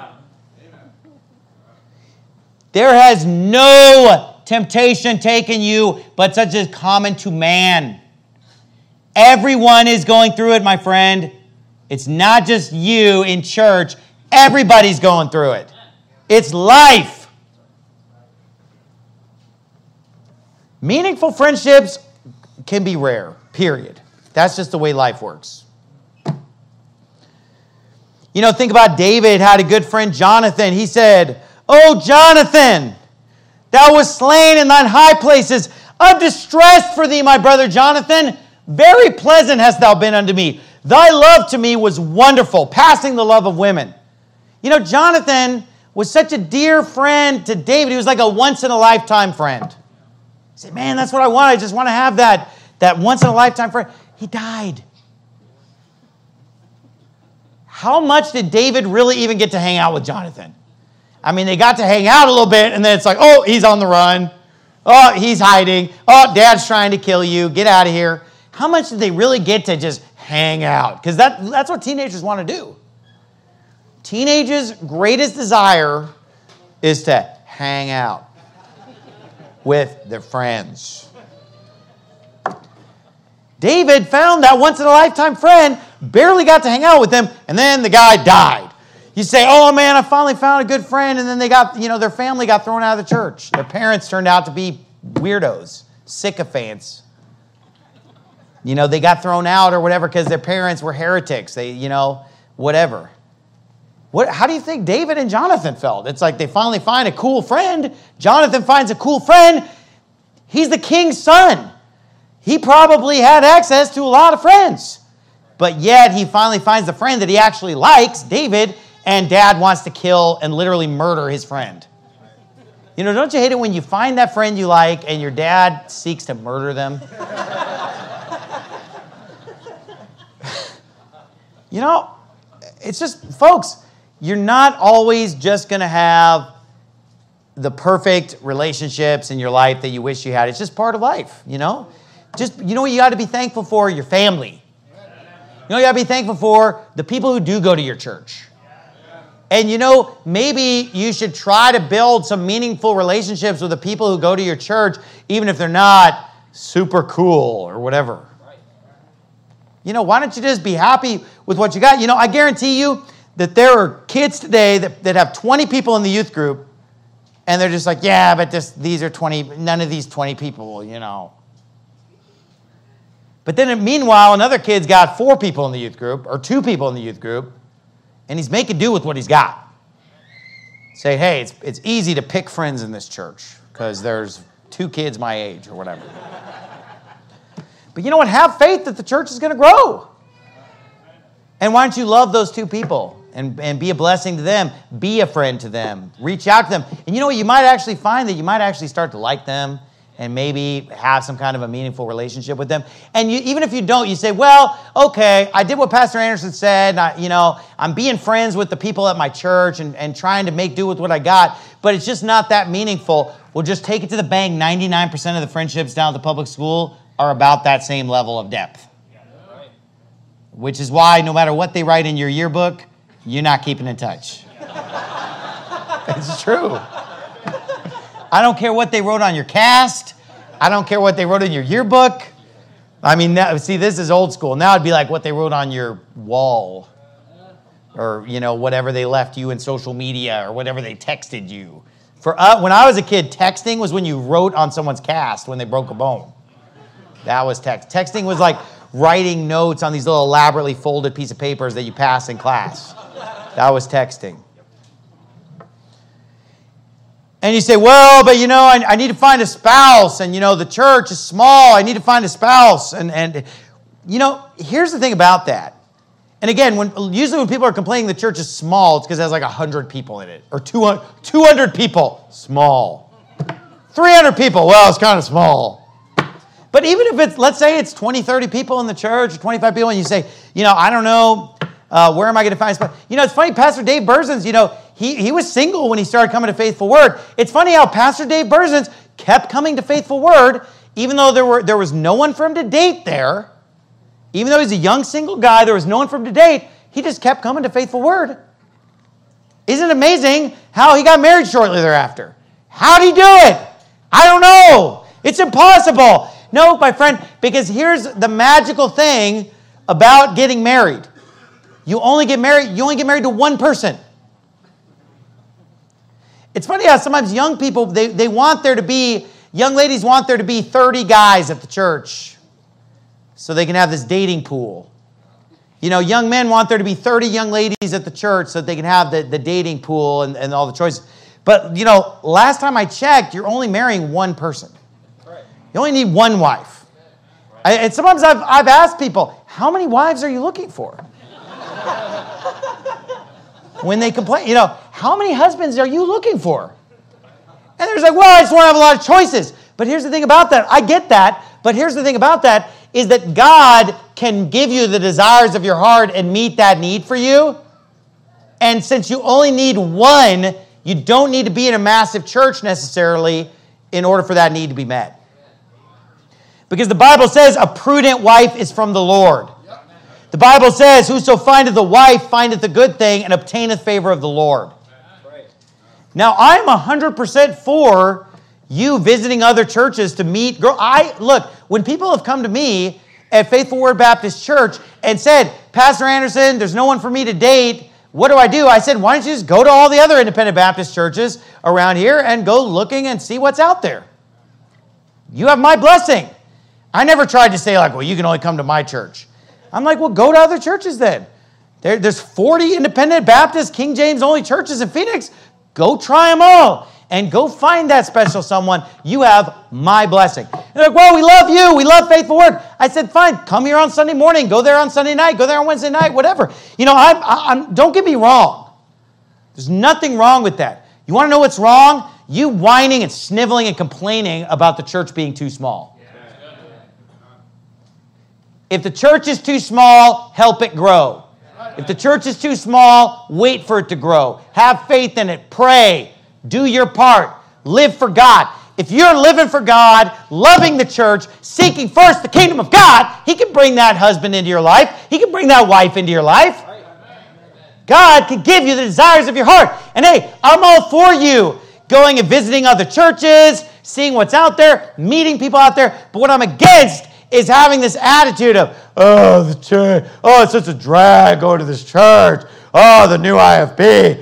There has no temptation taken you, but such as common to man. Everyone is going through it, my friend. It's not just you in church. Everybody's going through it. It's life. Meaningful friendships can be rare, period. That's just the way life works. You know, think about David had a good friend, Jonathan. He said, "Oh, Jonathan, thou wast slain in thine high places. I'm distressed for thee, my brother Jonathan. Very pleasant hast thou been unto me. Thy love to me was wonderful, passing the love of women." You know, Jonathan was such a dear friend to David. He was like a once-in-a-lifetime friend. He said, man, that's what I want. I just want to have that once-in-a-lifetime friend. He died. How much did David really even get to hang out with Jonathan? I mean, they got to hang out a little bit, and then it's like, oh, he's on the run. Oh, he's hiding. Oh, Dad's trying to kill you. Get out of here. How much did they really get to just hang out? Because that's what teenagers want to do. Teenagers' greatest desire is to hang out with their friends. David found that once-in-a-lifetime friend, barely got to hang out with him, and then the guy died. You say, oh man, I finally found a good friend, and then they got, their family got thrown out of the church. Their parents turned out to be weirdos, sycophants. They got thrown out or whatever because their parents were heretics. They, whatever. How do you think David and Jonathan felt? It's like they finally find a cool friend. Jonathan finds a cool friend. He's the king's son. He probably had access to a lot of friends. But yet he finally finds the friend that he actually likes, David, and Dad wants to kill and literally murder his friend. Don't you hate it when you find that friend you like and your dad seeks to murder them? It's just, folks, you're not always just going to have the perfect relationships in your life that you wish you had. It's just part of life, Just, what you got to be thankful for? Your family. You got to be thankful for the people who do go to your church. And, maybe you should try to build some meaningful relationships with the people who go to your church, even if they're not super cool or whatever. Why don't you just be happy with what you got? I guarantee you that there are kids today that have 20 people in the youth group, and they're just like, yeah, but these are 20, none of these 20 people, But then meanwhile, another kid's got 4 people in the youth group, or 2 people in the youth group, and he's making do with what he's got. Say, hey, it's easy to pick friends in this church, because there's 2 kids my age, or whatever. But you know what? Have faith that the church is going to grow. And why don't you love those 2 people and be a blessing to them. Be a friend to them. Reach out to them. And you know what? You might actually find that you might actually start to like them and maybe have some kind of a meaningful relationship with them. And even if you don't, you say, well, okay, I did what Pastor Anderson said. And I'm being friends with the people at my church and trying to make do with what I got, but it's just not that meaningful. We'll just take it to the bank. 99% of the friendships down at the public school are about that same level of depth. Which is why no matter what they write in your yearbook, you're not keeping in touch. It's true. I don't care what they wrote on your cast. I don't care what they wrote in your yearbook. I mean, see, this is old school. Now it'd be like what they wrote on your wall or, whatever they left you in social media or whatever they texted you. When I was a kid, texting was when you wrote on someone's cast when they broke a bone. That was text. Texting was like writing notes on these little elaborately folded piece of papers that you pass in class. That was texting. And you say, well, but I need to find a spouse, and the church is small. I need to find a spouse. And here's the thing about that. And again, usually when people are complaining the church is small, it's because it has like 100 people in it. Or 200 people, small. 300 people, well, it's kind of small. But even if let's say it's 20, 30 people in the church, or 25 people, and you say, I don't know, where am I going to find a spot? It's funny, Pastor Dave Berzins, he was single when he started coming to Faithful Word. It's funny how Pastor Dave Berzins kept coming to Faithful Word, even though there was no one for him to date there. Even though he's a young single guy, there was no one for him to date. He just kept coming to Faithful Word. Isn't it amazing how he got married shortly thereafter? How'd he do it? I don't know. It's impossible. No, my friend, because here's the magical thing about getting married. You only get married to one person. It's funny how sometimes young people, young ladies want there to be 30 guys at the church so they can have this dating pool. Young men want there to be 30 young ladies at the church so that they can have the dating pool and all the choices. But, last time I checked, you're only marrying one person. You only need one wife. And sometimes I've asked people, how many wives are you looking for? When they complain, how many husbands are you looking for? And they're like, well, I just want to have a lot of choices. But here's the thing about that. I get that. But here's the thing about that is that God can give you the desires of your heart and meet that need for you. And since you only need one, you don't need to be in a massive church necessarily in order for that need to be met. Because the Bible says a prudent wife is from the Lord. The Bible says, whoso findeth a wife findeth a good thing and obtaineth favor of the Lord. Now, I'm 100% for you visiting other churches to meet. Look, when people have come to me at Faithful Word Baptist Church and said, Pastor Anderson, there's no one for me to date, what do? I said, why don't you just go to all the other independent Baptist churches around here and go looking and see what's out there? You have my blessing. I never tried to say well, you can only come to my church. I'm like, well, go to other churches then. There's 40 independent Baptist, King James only churches in Phoenix. Go try them all and go find that special someone. You have my blessing. They're like, well, we love you. We love Faithful Word. I said, fine, come here on Sunday morning. Go there on Sunday night. Go there on Wednesday night, whatever. Don't get me wrong. There's nothing wrong with that. You want to know what's wrong? You whining and sniveling and complaining about the church being too small. If the church is too small, help it grow. If the church is too small, wait for it to grow. Have faith in it. Pray. Do your part. Live for God. If you're living for God, loving the church, seeking first the kingdom of God, He can bring that husband into your life. He can bring that wife into your life. God can give you the desires of your heart. And hey, I'm all for you going and visiting other churches, seeing what's out there, meeting people out there. But what I'm against is having this attitude of, the church, it's such a drag going to this church. The new IFB.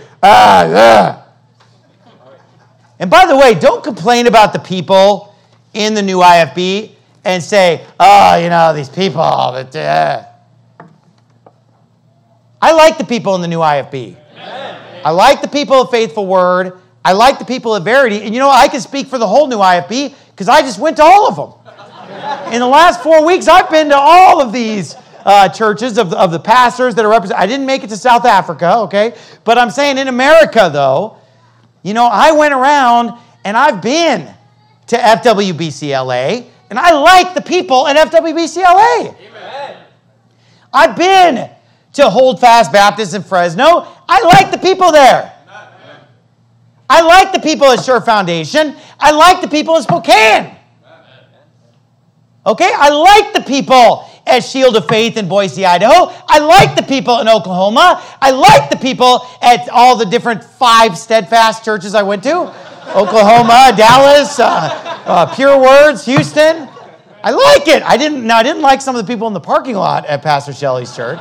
And by the way, don't complain about the people in the new IFB and say, these people. I like the people in the new IFB. Amen. I like the people of Faithful Word. I like the people of Verity. And I can speak for the whole new IFB because I just went to all of them. In the last 4 weeks, I've been to all of these churches of the pastors that are represented. I didn't make it to South Africa, okay? But I'm saying in America, though, I went around and I've been to FWBCLA, and I like the people in FWBCLA. Amen. I've been to Hold Fast Baptist in Fresno. I like the people there. Amen. I like the people at Sure Foundation. I like the people in Spokane. Okay, I like the people at Shield of Faith in Boise, Idaho. I like the people in Oklahoma. I like the people at all the different 5 steadfast churches I went to. Oklahoma, Dallas, Pure Words, Houston. I like it. I didn't like some of the people in the parking lot at Pastor Shelley's church.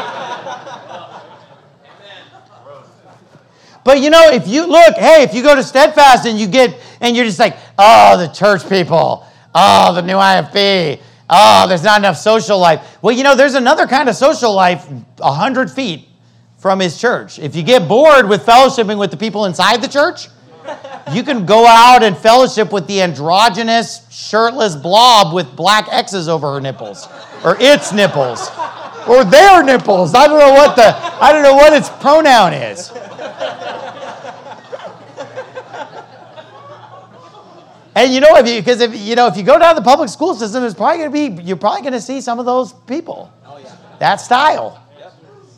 But if you if you go to Steadfast and you're just like, oh, the church people. Oh, the new IFB. Oh, there's not enough social life. Well, there's another kind of social life 100 feet from his church. If you get bored with fellowshipping with the people inside the church, you can go out and fellowship with the androgynous, shirtless blob with black X's over her nipples, or its nipples, or their nipples. I don't know what its pronoun is. And if you go down the public school system, you're probably going to see some of those people. Oh, yeah. That style. Yep.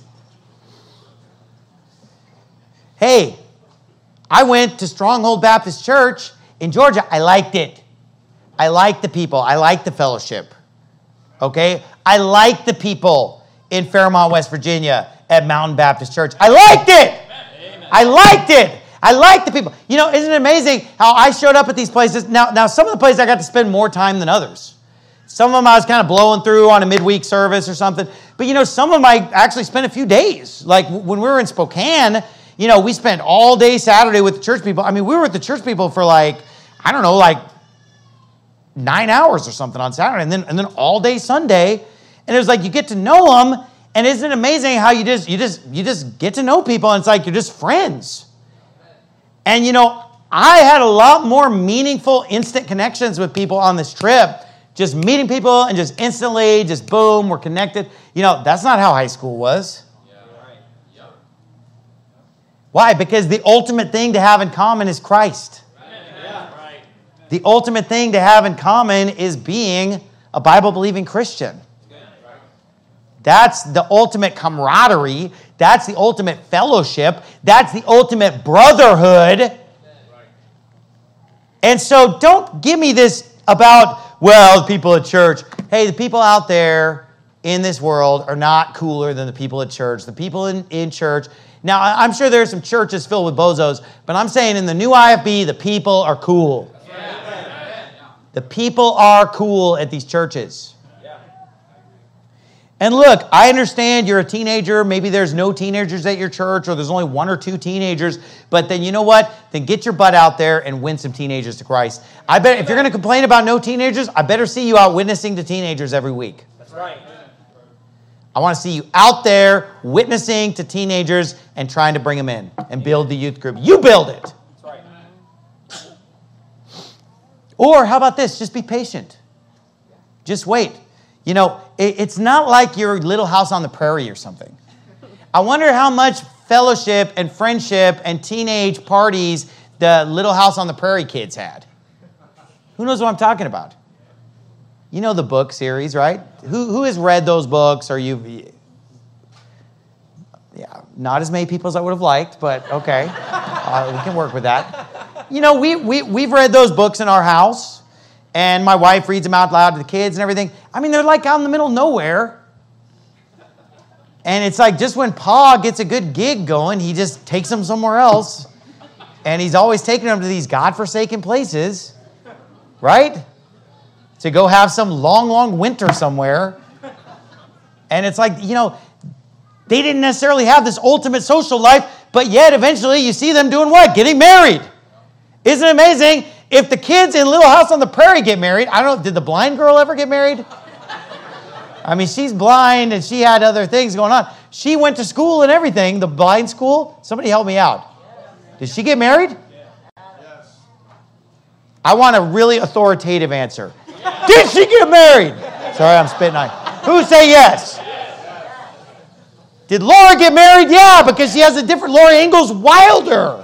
Hey, I went to Stronghold Baptist Church in Georgia. I liked it. I liked the people. I liked the fellowship. Okay? I liked the people in Fairmont, West Virginia at Mountain Baptist Church. I liked it. Amen. I liked it. I like the people. Isn't it amazing how I showed up at these places? Now, some of the places I got to spend more time than others. Some of them I was kind of blowing through on a midweek service or something. But, some of them I actually spent a few days. Like when we were in Spokane, we spent all day Saturday with the church people. I mean, we were with the church people for 9 hours or something on Saturday. And then all day Sunday. And it was like you get to know them. And isn't it amazing how you just get to know people and it's like you're just friends. And, I had a lot more meaningful instant connections with people on this trip. Just meeting people and just instantly, just boom, we're connected. That's not how high school was. Yeah, right. Yep. Why? Because the ultimate thing to have in common is Christ. Yeah. Right. The ultimate thing to have in common is being a Bible-believing Christian. That's the ultimate camaraderie. That's the ultimate fellowship. That's the ultimate brotherhood. And so don't give me this about, the people at church. Hey, the people out there in this world are not cooler than the people at church. The people in church. Now, I'm sure there are some churches filled with bozos, but I'm saying in the new IFB, the people are cool. The people are cool at these churches. And look, I understand you're a teenager. Maybe there's no teenagers at your church or there's only 1 or 2 teenagers. But then you know what? Then get your butt out there and win some teenagers to Christ. I bet if you're going to complain about no teenagers, I better see you out witnessing to teenagers every week. That's right. I want to see you out there witnessing to teenagers and trying to bring them in and build the youth group. You build it. That's right. Or how about this? Just be patient. Just wait. It's not like your Little House on the Prairie or something. I wonder how much fellowship and friendship and teenage parties the Little House on the Prairie kids had. Who knows what I'm talking about? You know the book series, right? Who has read those books? Or yeah, not as many people as I would have liked, but okay. We can work with that. We've read those books in our house. And my wife reads them out loud to the kids and everything. I mean, they're like out in the middle of nowhere. And it's like just when Pa gets a good gig going, he just takes them somewhere else. And he's always taking them to these godforsaken places, right? To go have some long, long winter somewhere. And it's like, they didn't necessarily have this ultimate social life, but yet eventually you see them doing what? Getting married. Isn't it amazing? If the kids in Little House on the Prairie get married, I don't know, did the blind girl ever get married? I mean, she's blind and she had other things going on. She went to school and everything, the blind school. Somebody help me out. Did she get married? Yes. I want a really authoritative answer. Did she get married? Sorry, I'm spitting on you. Who say yes? Did Laura get married? Yeah, because she has a different, Laura Ingalls Wilder.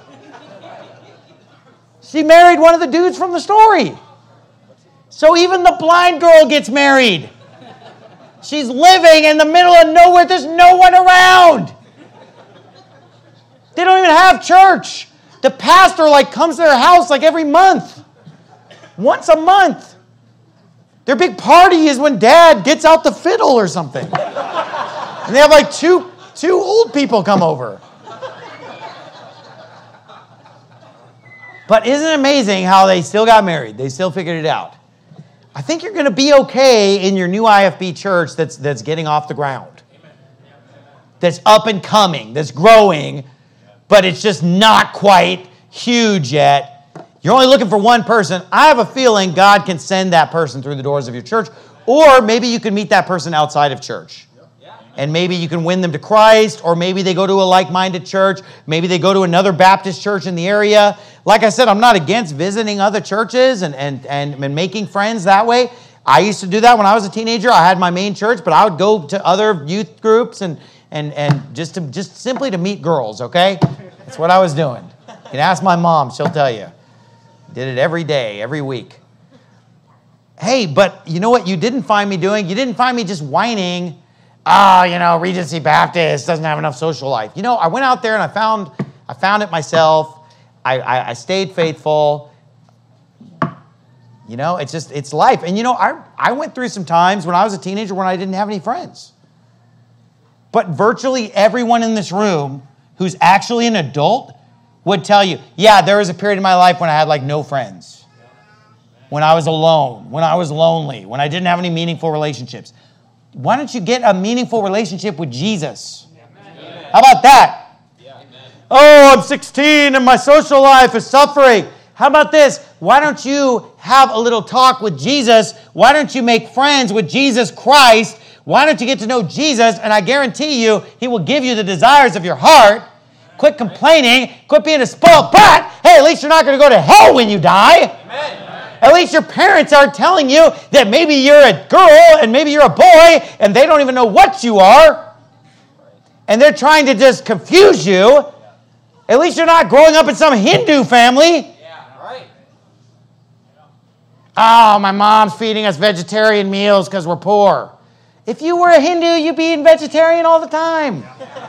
She married one of the dudes from the story. So even the blind girl gets married. She's living in the middle of nowhere. There's no one around. They don't even have church. The pastor comes to their house every month. Once a month. Their big party is when dad gets out the fiddle or something. And they have two old people come over. But isn't it amazing how they still got married? They still figured it out. I think you're going to be okay in your new IFB church that's getting off the ground. That's up and coming, that's growing, but it's just not quite huge yet. You're only looking for one person. I have a feeling God can send that person through the doors of your church, or maybe you can meet that person outside of church. And maybe you can win them to Christ, or maybe they go to a like-minded church. Maybe they go to another Baptist church in the area. Like I said, I'm not against visiting other churches and making friends that way. I used to do that when I was a teenager. I had my main church, but I would go to other youth groups and just simply to meet girls, okay? That's what I was doing. You can ask my mom, she'll tell you. Did it every day, every week. Hey, but you know what you didn't find me doing? You didn't find me just whining, Regency Baptist doesn't have enough social life. I went out there and I found it myself. I stayed faithful. It's life. And I went through some times when I was a teenager when I didn't have any friends. But virtually everyone in this room who's actually an adult would tell you, yeah, there was a period in my life when I had no friends. When I was alone, when I was lonely, when I didn't have any meaningful relationships. Why don't you get a meaningful relationship with Jesus? Amen. How about that? Yeah. Oh, I'm 16 and my social life is suffering. How about this? Why don't you have a little talk with Jesus? Why don't you make friends with Jesus Christ? Why don't you get to know Jesus? And I guarantee you, he will give you the desires of your heart. Quit complaining. Quit being a spoiled brat. Hey, at least you're not going to go to hell when you die. Amen. At least your parents aren't telling you that maybe you're a girl and maybe you're a boy and they don't even know what you are. And they're trying to just confuse you. At least you're not growing up in some Hindu family. Oh, my mom's feeding us vegetarian meals because we're poor. If you were a Hindu, you'd be eating vegetarian all the time.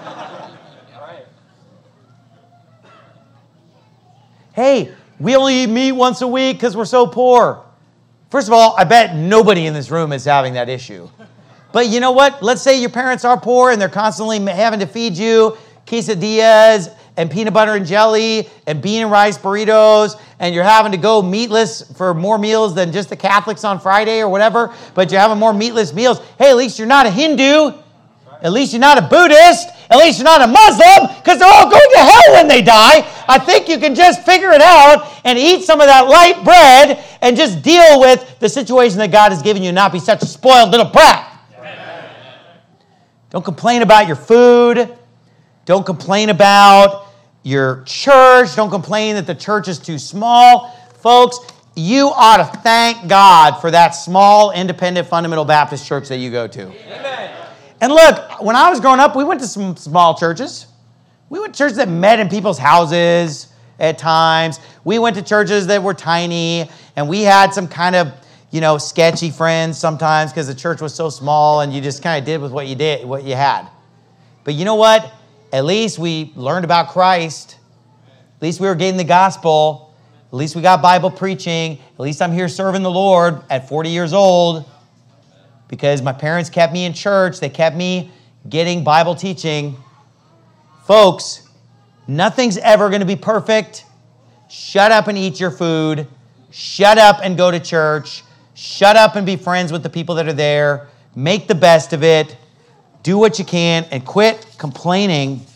Hey, we only eat meat once a week because we're so poor. First of all, I bet nobody in this room is having that issue. But you know what? Let's say your parents are poor and they're constantly having to feed you quesadillas and peanut butter and jelly and bean and rice burritos, and you're having to go meatless for more meals than just the Catholics on Friday or whatever, but you're having more meatless meals. Hey, at least you're not a Hindu. At least you're not a Buddhist. At least you're not a Muslim, because they're all going to hell when they die. I think you can just figure it out and eat some of that light bread and just deal with the situation that God has given you and not be such a spoiled little brat. Amen. Don't complain about your food. Don't complain about your church. Don't complain that the church is too small. Folks, you ought to thank God for that small, independent, fundamental Baptist church that you go to. Amen. And look, when I was growing up, we went to some small churches. We went to churches that met in people's houses at times. We went to churches that were tiny, and we had some kind of, sketchy friends sometimes because the church was so small, and you just kind of did with what you had. But you know what? At least we learned about Christ. At least we were getting the gospel. At least we got Bible preaching. At least I'm here serving the Lord at 40 years old because my parents kept me in church. They kept me getting Bible teaching. Folks, nothing's ever going to be perfect. Shut up and eat your food. Shut up and go to church. Shut up and be friends with the people that are there. Make the best of it. Do what you can and quit complaining.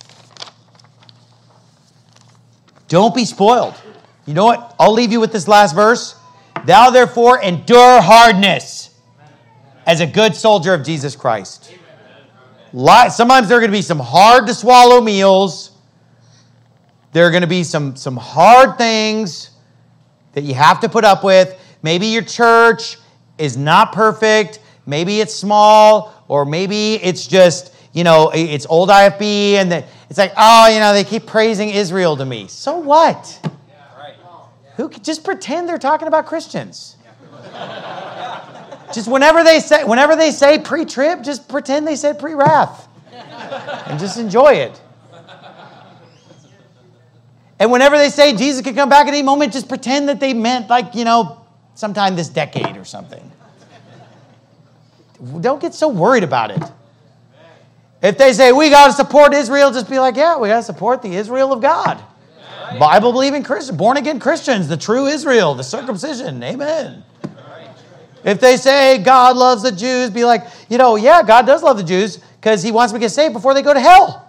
Don't be spoiled. You know what? I'll leave you with this last verse. Thou therefore endure hardness as a good soldier of Jesus Christ. Sometimes there are going to be some hard to swallow meals. There are going to be some hard things that you have to put up with. Maybe your church is not perfect. Maybe it's small, or maybe it's just, it's old IFB, and it's like, they keep praising Israel to me. So what? Who just pretend they're talking about Christians? Just whenever they say pre-trib, just pretend they said pre-wrath, and just enjoy it. And whenever they say Jesus could come back at any moment, just pretend that they meant sometime this decade or something. Don't get so worried about it. If they say we got to support Israel, just be like, yeah, we got to support the Israel of God. Bible-believing Christians, born-again Christians, the true Israel, the circumcision. Amen. If they say God loves the Jews, be like, yeah, God does love the Jews because he wants them to get saved before they go to hell.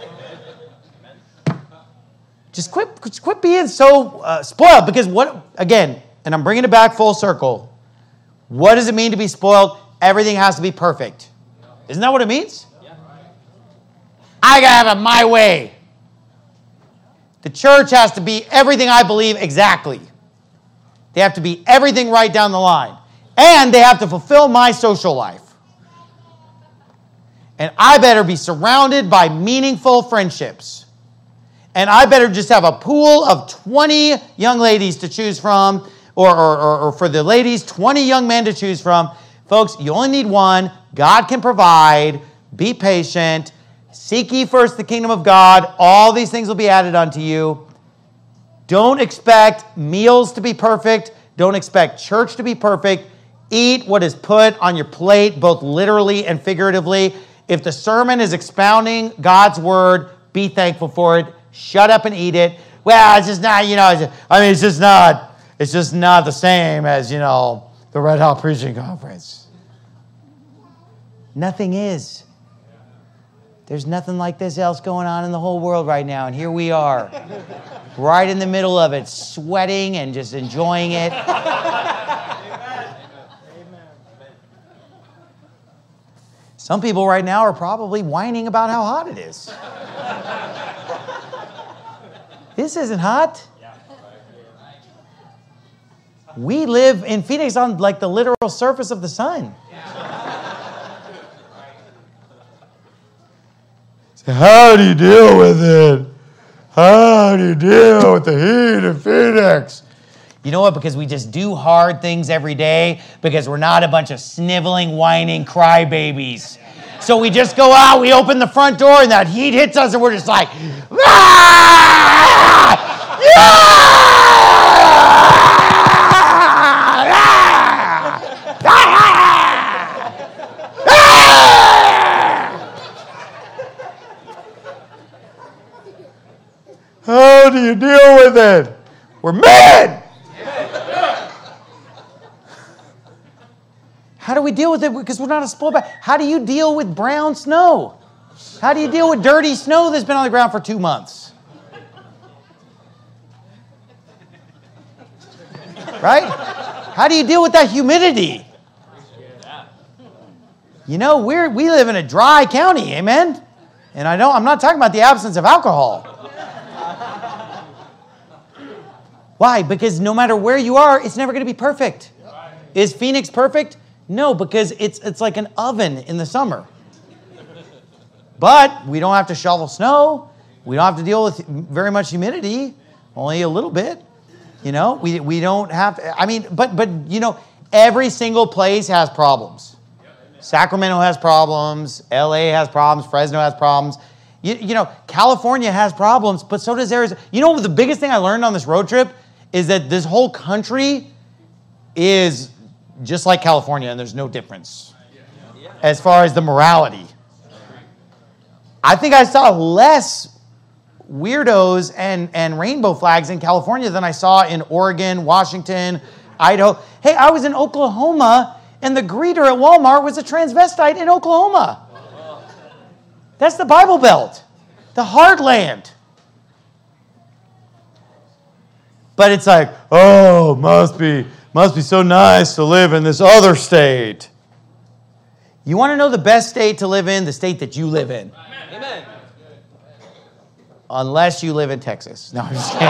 Just quit being so spoiled, because and I'm bringing it back full circle. What does it mean to be spoiled? Everything has to be perfect. Isn't that what it means? I got to have it my way. The church has to be everything I believe exactly. They have to be everything right down the line. And they have to fulfill my social life. And I better be surrounded by meaningful friendships. And I better just have a pool of 20 young ladies to choose from, or for the ladies, 20 young men to choose from. Folks, you only need one. God can provide. Be patient. Seek ye first the kingdom of God. All these things will be added unto you. Don't expect meals to be perfect. Don't expect church to be perfect. Eat what is put on your plate, both literally and figuratively. If the sermon is expounding God's word, be thankful for it. Shut up and eat it. Well, it's just not, it's just not the same as, the Red Hot Preaching Conference. Nothing is. There's nothing like this else going on in the whole world right now, and here we are, right in the middle of it, sweating and just enjoying it. Some people right now are probably whining about how hot it is. This isn't hot. We live in Phoenix on the literal surface of the sun. So how do you deal with it? How do you deal with the heat in Phoenix? You know what? Because we just do hard things every day, because we're not a bunch of sniveling, whining crybabies. So we just go out, we open the front door, and that heat hits us, and we're just like, ah! How do you deal with it? We're mad! How do we deal with it? Because we're not a spoiled brat. How do you deal with brown snow? How do you deal with dirty snow that's been on the ground for 2 months? Right? How do you deal with that humidity? We live in a dry county, amen? And I'm not talking about the absence of alcohol. Why? Because no matter where you are, it's never going to be perfect. Is Phoenix perfect? No, because it's like an oven in the summer. But we don't have to shovel snow. We don't have to deal with very much humidity, only a little bit. We don't have to, but every single place has problems. Sacramento has problems. LA has problems. Fresno has problems. California has problems, but so does Arizona. The biggest thing I learned on this road trip is that this whole country is just like California, and there's no difference as far as the morality. I think I saw less weirdos and rainbow flags in California than I saw in Oregon, Washington, Idaho. Hey, I was in Oklahoma, and the greeter at Walmart was a transvestite in Oklahoma. That's the Bible Belt, the heartland. But it's like, oh, must be so nice to live in this other state. You want to know the best state to live in? The state that you live in. Amen. Unless you live in Texas. No, I'm just kidding.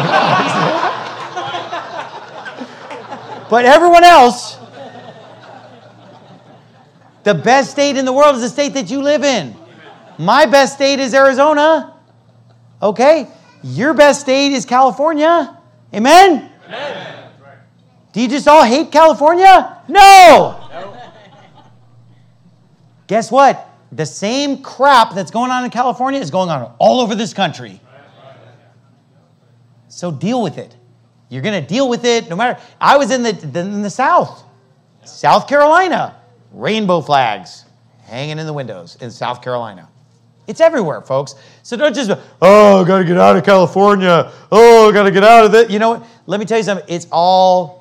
But everyone else, the best state in the world is the state that you live in. My best state is Arizona. Okay? Your best state is California. Amen? Amen. Do you just all hate California? No. Guess what? The same crap that's going on in California is going on all over this country. So deal with it. You're going to deal with it no matter. I was in the South. South Carolina. Rainbow flags hanging in the windows in South Carolina. It's everywhere, folks. So don't just, oh, got to get out of California. Oh, got to get out of it. You know what? Let me tell you something. It's all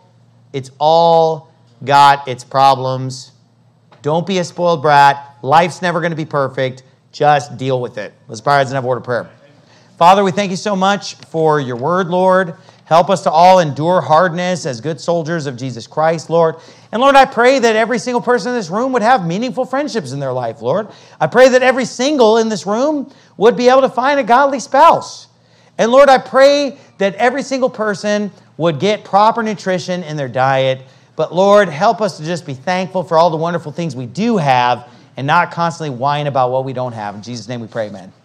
got its problems. Don't be a spoiled brat. Life's never going to be perfect. Just deal with it. Let's bow our heads and have a word of prayer. Father, we thank you so much for your word, Lord. Help us to all endure hardness as good soldiers of Jesus Christ, Lord. And Lord, I pray that every single person in this room would have meaningful friendships in their life, Lord. I pray that every single in this room would be able to find a godly spouse. And Lord, I pray that every single person would get proper nutrition in their diet. But Lord, help us to just be thankful for all the wonderful things we do have and not constantly whine about what we don't have. In Jesus' name we pray, amen.